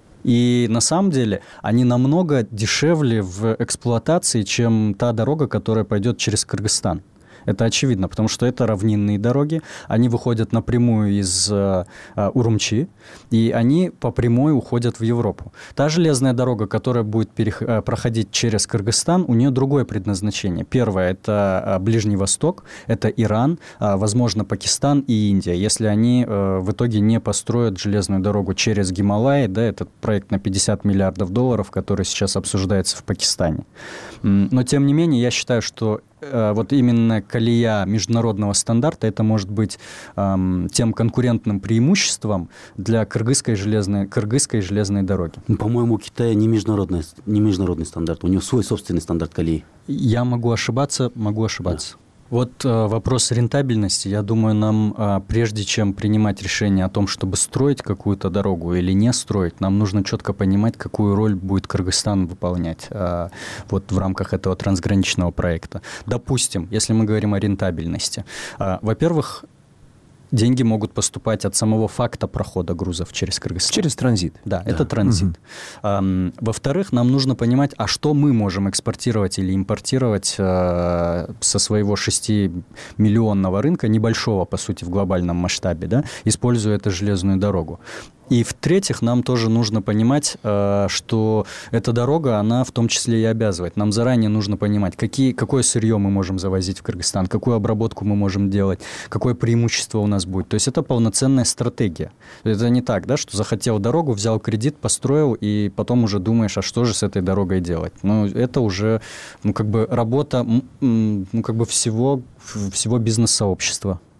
И на самом деле они намного дешевле в эксплуатации, чем та дорога, которая пойдет через Кыргызстан. Это очевидно, потому что это равнинные дороги, они выходят напрямую из э, Урумчи, и они по прямой уходят в Европу. Та железная дорога, которая будет перех... проходить через Кыргызстан, у нее другое предназначение. Первое – это Ближний Восток, это Иран, возможно, Пакистан и Индия. Если они э, в итоге не построят железную дорогу через Гималаи, да, этот проект на пятьдесят миллиардов долларов, который сейчас обсуждается в Пакистане. Но, тем не менее, я считаю, что вот именно колея международного стандарта, это может быть эм, тем конкурентным преимуществом для кыргызской железной, кыргызской железной дороги. По-моему, у Китая не международный, не международный стандарт, у него свой собственный стандарт колеи. Я могу ошибаться, могу ошибаться. Да. Вот э, вопрос рентабельности. Я думаю, нам, э, прежде чем принимать решение о том, чтобы строить какую-то дорогу или не строить, нам нужно четко понимать, какую роль будет Кыргызстан выполнять э, вот в рамках этого трансграничного проекта. Допустим, если мы говорим о рентабельности. Э, во-первых, деньги могут поступать от самого факта прохода грузов через Кыргызстан. Через транзит. Да, да. Это транзит. Угу. А, во-вторых, нам нужно понимать, а что мы можем экспортировать или импортировать а, со своего шестимиллионного рынка, небольшого, по сути, в глобальном масштабе, да, используя эту железную дорогу. И в-третьих, нам тоже нужно понимать, что эта дорога, она в том числе и обязывает. Нам заранее нужно понимать, какие, какое сырье мы можем завозить в Кыргызстан, какую обработку мы можем делать, какое преимущество у нас будет. То есть это полноценная стратегия. Это не так, да, что захотел дорогу, взял кредит, построил, и потом уже думаешь, а что же с этой дорогой делать. Ну, это уже, ну, как бы работа, ну, как бы всего, всего бизнес-сообщества.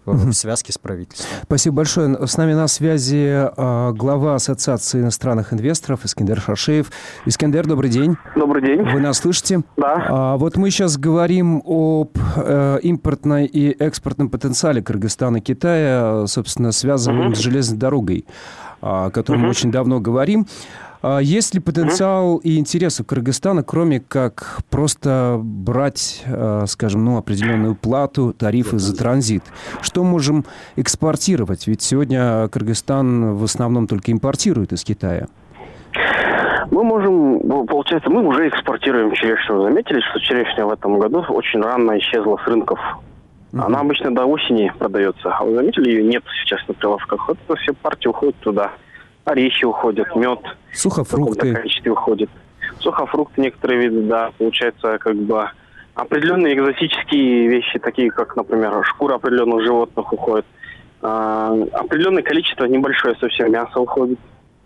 в связке с правительством. Спасибо большое. С нами на связи глава Ассоциации иностранных инвесторов Искендер Шашеев. Искендер, добрый день. Добрый день. Вы нас слышите? Да. Вот мы сейчас говорим об импортной и экспортном потенциале Кыргызстана и Китая, собственно, связанном uh-huh. с железной дорогой, о котором uh-huh. мы очень давно говорим. Есть ли потенциал uh-huh. и интерес у Кыргызстана, кроме как просто брать, скажем, ну, определенную плату, тарифы за транзит? Что можем экспортировать? Ведь сегодня Кыргызстан в основном только импортирует из Китая. Мы можем, получается, мы уже экспортируем черешню. Заметили, что черешня в этом году очень рано исчезла с рынков? Uh-huh. Она обычно до осени продается. А вы заметили, ее нет сейчас на прилавках? Вот все партии уходят туда. Орехи уходят, мед. Сухофрукты. В количестве уходит. Сухофрукты некоторые виды, да. Получается, как бы определенные экзотические вещи, такие как, например, шкура определенных животных уходит. А, определенное количество, небольшое совсем мяса уходит.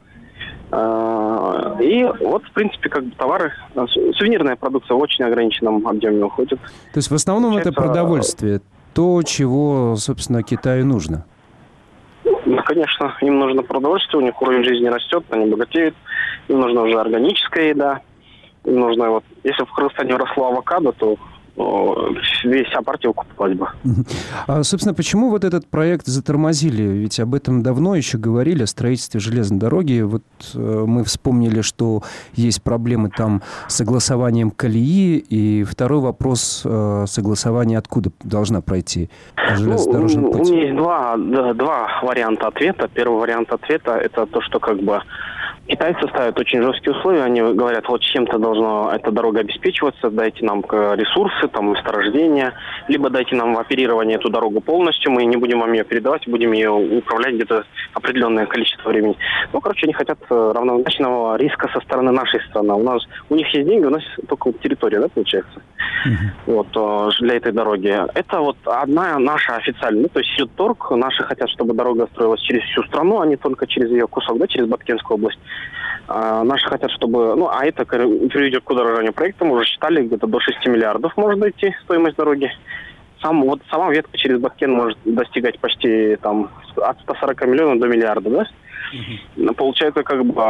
А, и вот, в принципе, как бы товары, сувенирная продукция в очень ограниченном объеме уходит. То есть в основном Получается, это продовольствие, то, чего, собственно, Китаю нужно? Ну, конечно, им нужно продовольствие, у них уровень жизни растет, они богатеют, им нужна уже органическая еда, им нужно вот, если в Кыргызстане росло авокадо, то вся партия укупалась бы. А, собственно, почему вот этот проект затормозили? Ведь об этом давно еще говорили, о строительстве железной дороги. Вот э, мы вспомнили, что есть проблемы там с согласованием колеи. И второй вопрос, э, согласование откуда должна пройти железнодорожный ну, путь? У меня есть два, два варианта ответа. Первый вариант ответа – это то, что как бы китайцы ставят очень жесткие условия. Они говорят, вот чем-то должна эта дорога обеспечиваться, дайте нам ресурсы, там, месторождения, либо дайте нам в оперирование эту дорогу полностью, мы не будем вам ее передавать, будем ее управлять где-то определенное количество времени. Ну, короче, они хотят равнозначного риска со стороны нашей страны. У нас, у них есть деньги, у нас только территория, да, получается, uh-huh. вот, для этой дороги. Это вот одна наша официальная, ну, то есть идет торг, наши хотят, чтобы дорога строилась через всю страну, а не только через ее кусок, да, через Баткенскую область. А наши хотят, чтобы... Ну, а это приведет к удорожанию проекта. Мы уже считали, где-то до шести миллиардов может дойти стоимость дороги. Сам, вот сама ветка через Баткен может достигать почти там, от ста сорока миллионов до миллиарда, да? Uh-huh. Получается, как бы...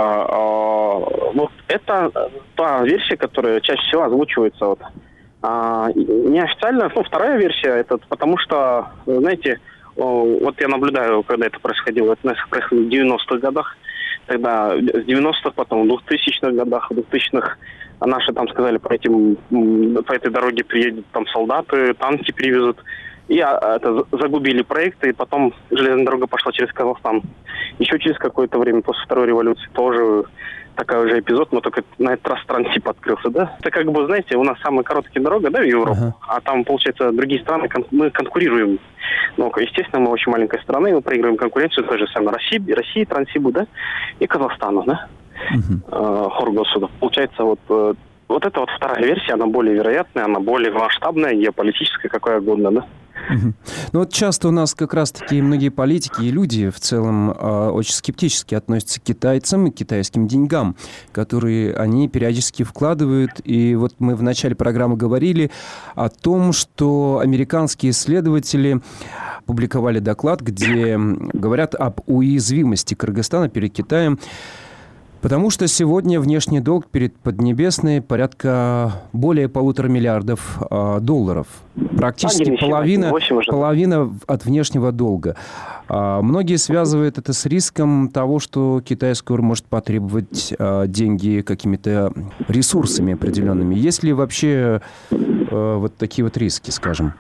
Э, вот это та версия, которая чаще всего озвучивается. Вот. А, неофициально, ну, вторая версия, это потому что, знаете, вот я наблюдаю, когда это происходило, это происходило в девяностых годах. Тогда с девяностых, потом в двухтысячных годах, в двухтысячных наши там сказали, по, этим, по этой дороге приедут там солдаты, танки привезут. И это загубили проекты, и потом железная дорога пошла через Казахстан. Еще через какое-то время, после Второй революции, тоже такой же эпизод, но только на этот раз Транссиб открылся, да? Это как бы, знаете, у нас самая короткая дорога, да, в Европу, uh-huh. а там, получается, другие страны, кон- мы конкурируем. Ну, естественно, мы очень маленькая страна, и мы проигрываем конкуренцию той же самой России, России, Транссибу, да, и Казахстану, да, uh-huh. э, Хоргосу. Получается, вот, э, вот эта вот вторая версия, она более вероятная, она более масштабная, геополитическая, какая угодно, да. Угу. Ну вот часто у нас как раз-таки многие политики и люди в целом э, очень скептически относятся к китайцам и к китайским деньгам, которые они периодически вкладывают. И вот мы в начале программы говорили о том, что американские исследователи публиковали доклад, где говорят об уязвимости Кыргызстана перед Китаем. Потому что сегодня внешний долг перед Поднебесной порядка более полутора миллиардов э, долларов. Практически половина, половина от внешнего долга. А многие связывают это с риском того, что Китай скоро может потребовать э, деньги какими-то ресурсами определенными. Есть ли вообще э, вот такие вот риски, скажем?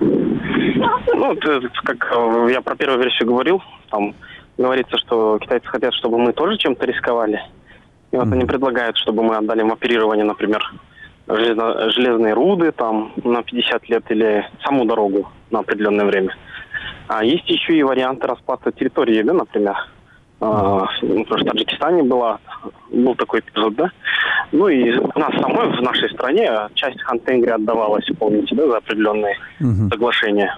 Ну, это, как я про первую версию говорил, там говорится, что китайцы хотят, чтобы мы тоже чем-то рисковали. И вот mm-hmm. они предлагают, чтобы мы отдали им оперирование, например, железно, железные руды там, на пятьдесят лет или саму дорогу на определенное время. А есть еще и варианты расплаты территории, да, например. Mm-hmm. А, потому что в Таджикистане была, был такой эпизод, да. Ну и у нас самой, в нашей стране, часть Хан-Тенгри отдавалась, помните, да, за определенные mm-hmm. соглашения.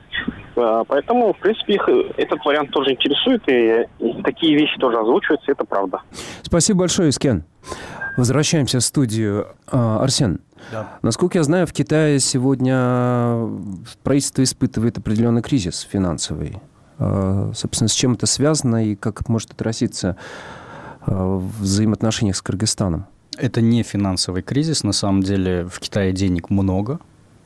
Поэтому, в принципе, их этот вариант тоже интересует, и, и такие вещи тоже озвучиваются, это правда. Спасибо большое, Искен. Возвращаемся в студию. Арсен, Да. Насколько я знаю, в Китае сегодня правительство испытывает определенный кризис финансовый. Собственно, с чем это связано и как может отразиться в взаимоотношениях с Кыргызстаном? Это не финансовый кризис. На самом деле в Китае денег много.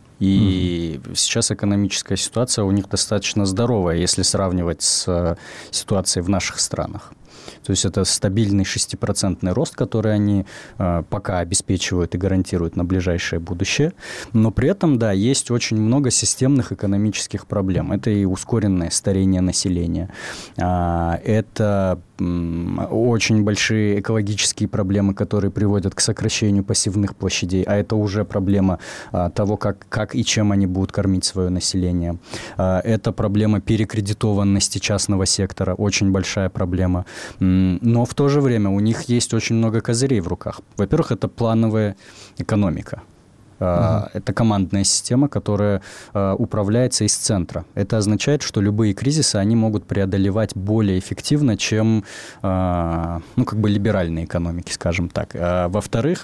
И угу. сейчас экономическая ситуация у них достаточно здоровая, если сравнивать с ситуацией в наших странах. То есть это стабильный шестипроцентный рост, который они э, пока обеспечивают и гарантируют на ближайшее будущее. Но при этом, да, есть очень много системных экономических проблем. Это и ускоренное старение населения, э, это э, очень большие экологические проблемы, которые приводят к сокращению пассивных площадей, а это уже проблема э, того, как, как и чем они будут кормить свое население. Э, это проблема перекредитованности частного сектора, очень большая проблема. Но в то же время у них есть очень много козырей в руках. Во-первых, это плановая экономика. Uh-huh. Это командная система, которая uh, управляется из центра. Это означает, что любые кризисы они могут преодолевать более эффективно, чем uh, ну, как бы либеральные экономики, скажем так. Uh, во-вторых,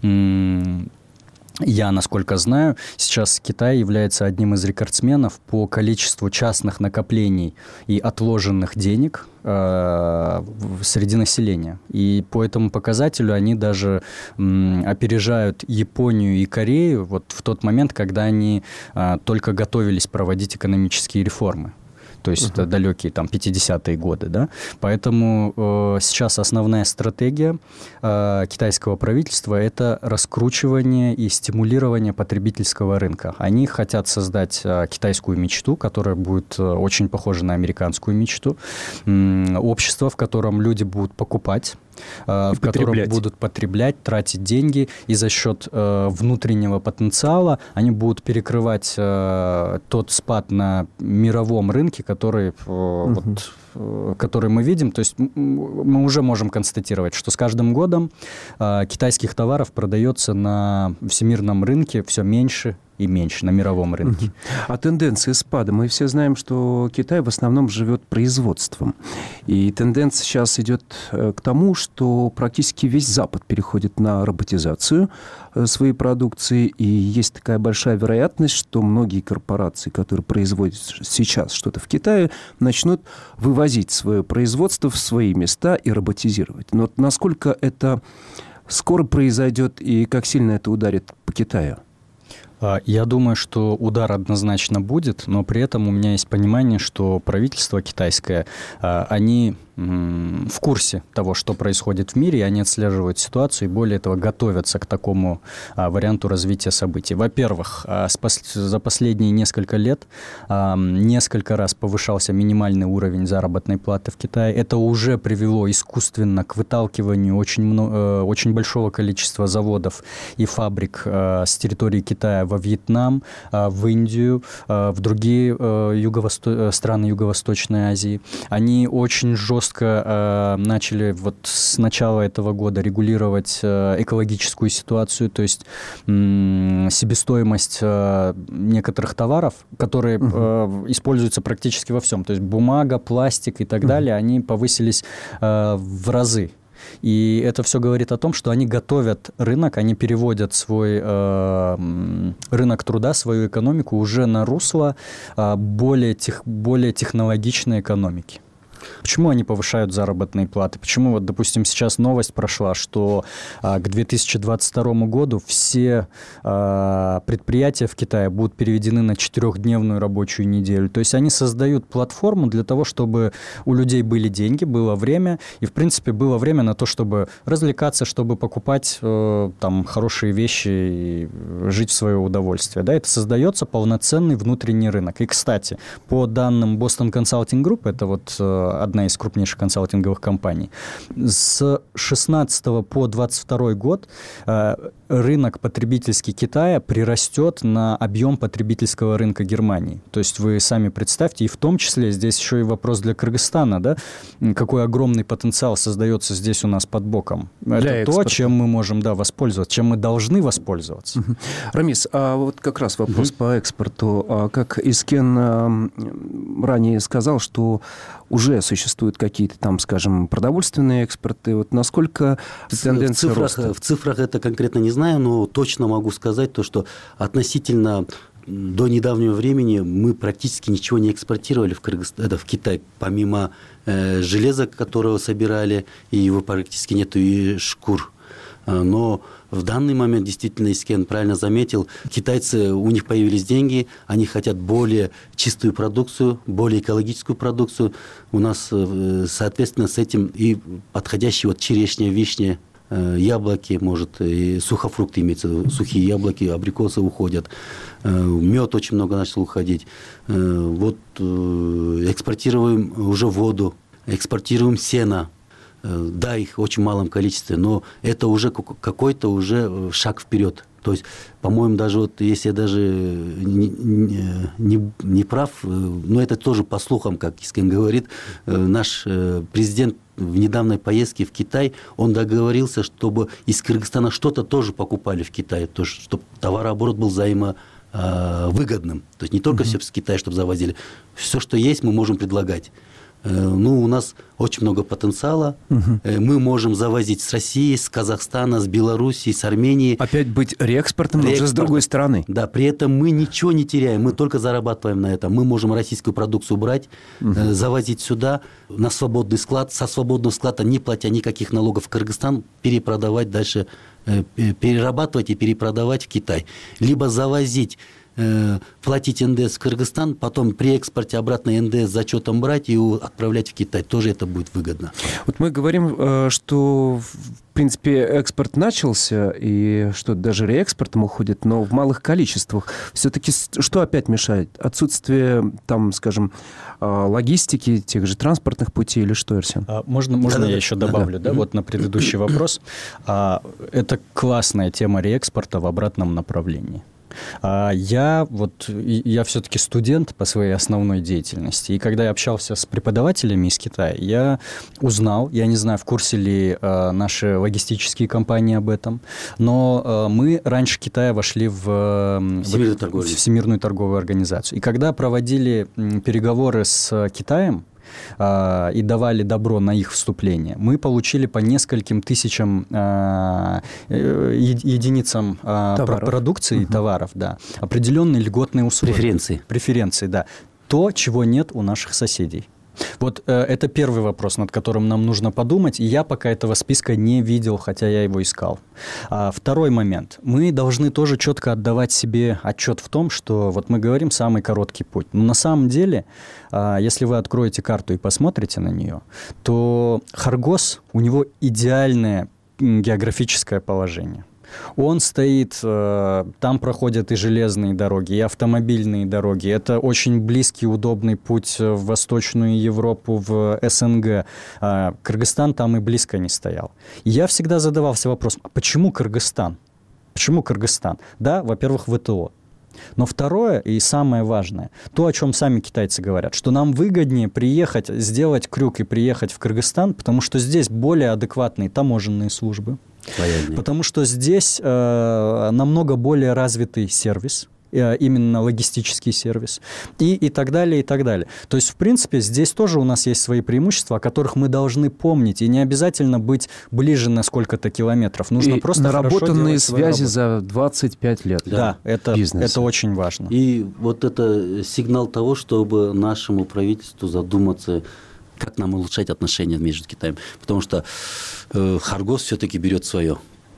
м- Я, насколько знаю, сейчас Китай является одним из рекордсменов по количеству частных накоплений и отложенных денег э, среди населения. И по этому показателю они даже м, опережают Японию и Корею вот в тот момент, когда они э, только готовились проводить экономические реформы. То есть uh-huh. это далекие там пятидесятые годы, да. Поэтому э, сейчас основная стратегия э, китайского правительства – это раскручивание и стимулирование потребительского рынка. Они хотят создать э, китайскую мечту, которая будет э, очень похожа на американскую мечту. М- общество, в котором люди будут покупать, в котором будут потреблять, тратить деньги, и за счет э, внутреннего потенциала они будут перекрывать э, тот спад на мировом рынке, который, э, uh-huh. вот, э, который мы видим. То есть мы уже можем констатировать, что с каждым годом э, китайских товаров продается на всемирном рынке все меньше и меньше на мировом рынке. Uh-huh. А тенденции спада? Мы все знаем, что Китай в основном живет производством. И тенденция сейчас идет к тому, что практически весь Запад переходит на роботизацию своей продукции. И есть такая большая вероятность, что многие корпорации, которые производят сейчас что-то в Китае, начнут вывозить свое производство в свои места и роботизировать. Но насколько это скоро произойдет и как сильно это ударит по Китаю? Я думаю, что удар однозначно будет, но при этом у меня есть понимание, что правительство китайское, они в курсе того, что происходит в мире, и они отслеживают ситуацию и, более того, готовятся к такому варианту развития событий. Во-первых, за последние несколько лет несколько раз повышался минимальный уровень заработной платы в Китае. Это уже привело искусственно к выталкиванию очень, много, очень большого количества заводов и фабрик с территории Китая во Вьетнам, в Индию, в другие юго-восто... страны Юго-Восточной Азии. Они очень жестко начали вот с начала этого года регулировать экологическую ситуацию, то есть себестоимость некоторых товаров, которые uh-huh. используются практически во всем. То есть бумага, пластик и так uh-huh. далее, они повысились в разы. И это все говорит о том, что они готовят рынок, они переводят свой э, рынок труда, свою экономику уже на русло э, более, тех, более технологичной экономики. Почему они повышают заработные платы? Почему, вот, допустим, сейчас новость прошла, что а, к две тысячи двадцать второму году все а, предприятия в Китае будут переведены на четырехдневную рабочую неделю. То есть они создают платформу для того, чтобы у людей были деньги, было время, и, в принципе, было время на то, чтобы развлекаться, чтобы покупать э, там, хорошие вещи и жить в свое удовольствие. Да? Это создается полноценный внутренний рынок. И, кстати, по данным Boston Consulting Group, это вот э, одна из крупнейших консалтинговых компаний, с шестнадцатого по двадцать второй год э, рынок потребительский Китая прирастет на объем потребительского рынка Германии. То есть вы сами представьте, и в том числе здесь еще и вопрос для Кыргызстана, да, какой огромный потенциал создается здесь у нас под боком. Для Это экспорта. То, чем мы можем, да, воспользоваться, чем мы должны воспользоваться. Угу. Рамис, а вот как раз вопрос угу. по экспорту. А как Искен а, ранее сказал, что уже существуют какие-то там, скажем, продовольственные экспорты. Вот насколько в, тенденция в цифрах, роста? В цифрах это конкретно не знаю. знаю, но точно могу сказать то, что относительно до недавнего времени мы практически ничего не экспортировали в, Кыргызстан, это в Китай, помимо э, железа, которого собирали, и его практически нету, и шкур. Но в данный момент, действительно, если Кен правильно заметил, китайцы, у них появились деньги, они хотят более чистую продукцию, более экологическую продукцию. У нас, соответственно, с этим и подходящие вот черешня, вишня, яблоки, может, и сухофрукты имеются, сухие яблоки, абрикосы уходят. Мед очень много начал уходить. Вот экспортируем уже воду, экспортируем сено. Да, их в очень малом количестве, но это уже какой-то уже шаг вперед. То есть, по-моему, даже вот, если я даже не, не, не прав, но это тоже по слухам, как Искен говорит, наш президент в недавней поездке в Китай, он договорился, чтобы из Кыргызстана что-то тоже покупали в Китае, то, чтобы товарооборот был взаимовыгодным. То есть, не только mm-hmm. все с Китая, чтобы завозили. Все, что есть, мы можем предлагать. Ну, у нас очень много потенциала. Угу. Мы можем завозить с России, с Казахстана, с Белоруссии, с Армении. Опять быть реэкспортом, но уже с другой стороны. Да, при этом мы ничего не теряем, мы только зарабатываем на этом. Мы можем российскую продукцию брать, угу. завозить сюда, на свободный склад, со свободного склада, не платя никаких налогов в Кыргызстан, перепродавать дальше, перерабатывать и перепродавать в Китай. Либо завозить, платить эн дэ эс в Кыргызстан, потом при экспорте обратно эн дэ эс с зачетом брать и отправлять в Китай. Тоже это будет выгодно. Вот мы говорим, что, в принципе, экспорт начался, и что даже реэкспортом уходит, но в малых количествах. Все-таки что опять мешает? Отсутствие, там, скажем, логистики, тех же транспортных путей или что, Арсен? Можно, можно я еще добавлю, да, да, вот на предыдущий вопрос. Это классная тема реэкспорта в обратном направлении. Я вот, я все-таки студент по своей основной деятельности, и когда я общался с преподавателями из Китая, я узнал, я не знаю, в курсе ли наши логистические компании об этом, но мы раньше Китая вошли в, Всемирную, в, торговую. в Всемирную торговую организацию. И когда проводили переговоры с Китаем, и давали добро на их вступление, мы получили по нескольким тысячам э, единицам э, товаров. продукции и угу. товаров, да, определенные льготные условия. Преференции. Преференции, да. То, чего нет у наших соседей. Вот э, это первый вопрос, над которым нам нужно подумать, и я пока этого списка не видел, хотя я его искал. А, второй момент. Мы должны тоже четко отдавать себе отчет в том, что вот мы говорим самый короткий путь. Но на самом деле, а, если вы откроете карту и посмотрите на нее, то Хоргос, у него идеальное географическое положение. Он стоит, там проходят и железные дороги, и автомобильные дороги. Это очень близкий, удобный путь в Восточную Европу, в эс эн гэ. Кыргызстан там и близко не стоял. И я всегда задавался вопросом, а почему Кыргызстан? Почему Кыргызстан? Да, во-первых, вэ тэ о. Но второе и самое важное, то, о чем сами китайцы говорят, что нам выгоднее приехать, сделать крюк и приехать в Кыргызстан, потому что здесь более адекватные таможенные службы, Лояльнее. Потому что здесь э, намного более развитый сервис, э, именно логистический сервис, и, и так далее, и так далее. То есть, в принципе, здесь тоже у нас есть свои преимущества, о которых мы должны помнить, и не обязательно быть ближе на сколько-то километров. Нужно и просто наработанные связи за двадцать пять лет. Да, да это, это очень важно. И вот это сигнал того, чтобы нашему правительству задуматься, как нам улучшать отношения между Китаем. Потому что э, Хоргос все-таки берет свое.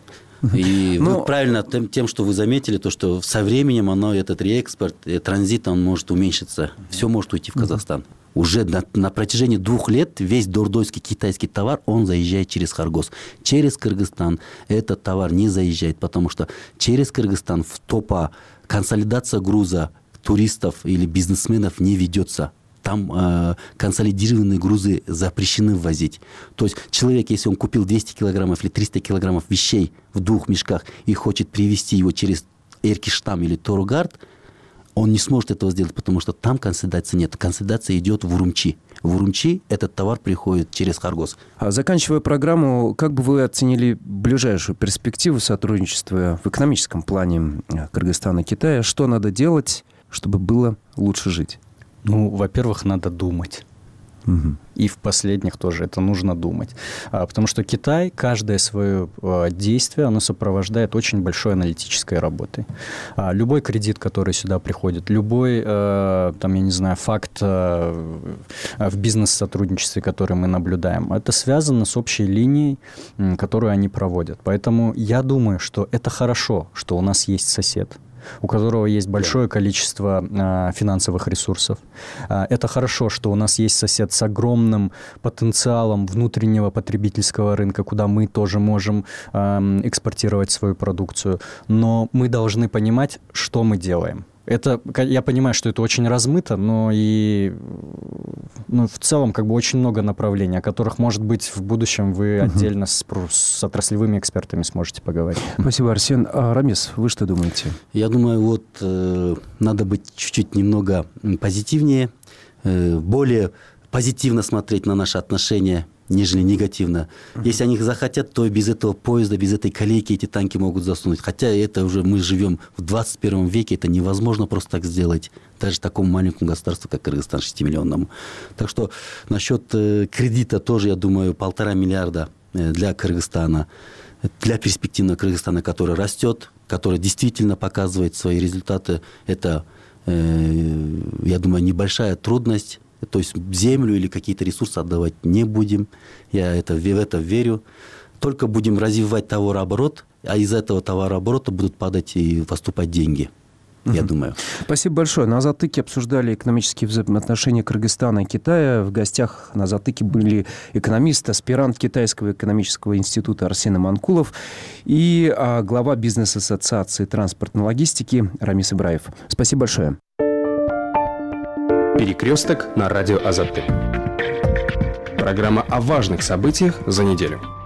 И Но... вы правильно тем, тем, что вы заметили, то, что со временем оно, этот реэкспорт, транзит, он может уменьшиться. Все может уйти в Казахстан. Уже на, на протяжении двух лет весь дордойский китайский товар, он заезжает через Хоргос. Через Кыргызстан этот товар не заезжает, потому что через Кыргызстан в топа консолидация груза туристов или бизнесменов не ведется. Там э, консолидированные грузы запрещены ввозить. То есть человек, если он купил двести килограммов или триста килограммов вещей в двух мешках и хочет привезти его через Эркиштам или Торугард, он не сможет этого сделать, потому что там консолидации нет. Консолидация идет в Урумчи. В Урумчи этот товар приходит через Хоргос. Заканчивая программу, как бы вы оценили ближайшую перспективу сотрудничества в экономическом плане Кыргызстана и Китая? Что надо делать, чтобы было лучше жить? Ну, во-первых, надо думать. Угу. И в последних тоже это нужно думать. А, потому что Китай каждое свое а, действие, оно сопровождает очень большой аналитической работой. А, любой кредит, который сюда приходит, любой, а, там, я не знаю, факт а, в бизнес-сотрудничестве, который мы наблюдаем, это связано с общей линией, которую они проводят. Поэтому я думаю, что это хорошо, что у нас есть сосед, у которого есть большое количество э, финансовых ресурсов. Э, это хорошо, что у нас есть сосед с огромным потенциалом внутреннего потребительского рынка, куда мы тоже можем э, экспортировать свою продукцию. Но мы должны понимать, что мы делаем. Это, я понимаю, что это очень размыто, но и ну, в целом как бы очень много направлений, о которых, может быть, в будущем вы угу. отдельно с, с отраслевыми экспертами сможете поговорить. Спасибо, Арсен. А, Рамис, вы что думаете? Я думаю, вот э, надо быть чуть-чуть немного позитивнее, э, более позитивно смотреть на наши отношения, нежели негативно. Uh-huh. Если они захотят, то без этого поезда, без этой колейки эти танки могут засунуть. Хотя это уже мы живем в двадцать первом веке, это невозможно просто так сделать. Даже такому маленькому государству, как Кыргызстан, шестимиллионному. Так что насчет э, кредита тоже, я думаю, полтора миллиарда э, для Кыргызстана, для перспективного Кыргызстана, который растет, который действительно показывает свои результаты. Это, э, я думаю, небольшая трудность. То есть землю или какие-то ресурсы отдавать не будем. Я это, в это верю. Только будем развивать товарооборот, а из этого товарооборота будут падать и поступать деньги. Я угу. думаю. Спасибо большое. На «Затыке» обсуждали экономические взаимоотношения Кыргызстана и Китая. В гостях на «Затыке» были экономист, аспирант Китайского экономического института Арсен Иманкулов и глава бизнес-ассоциации транспортной логистики Рамис Ибраев. Спасибо большое. «Перекресток» на радио «Азаттык». Программа о важных событиях за неделю.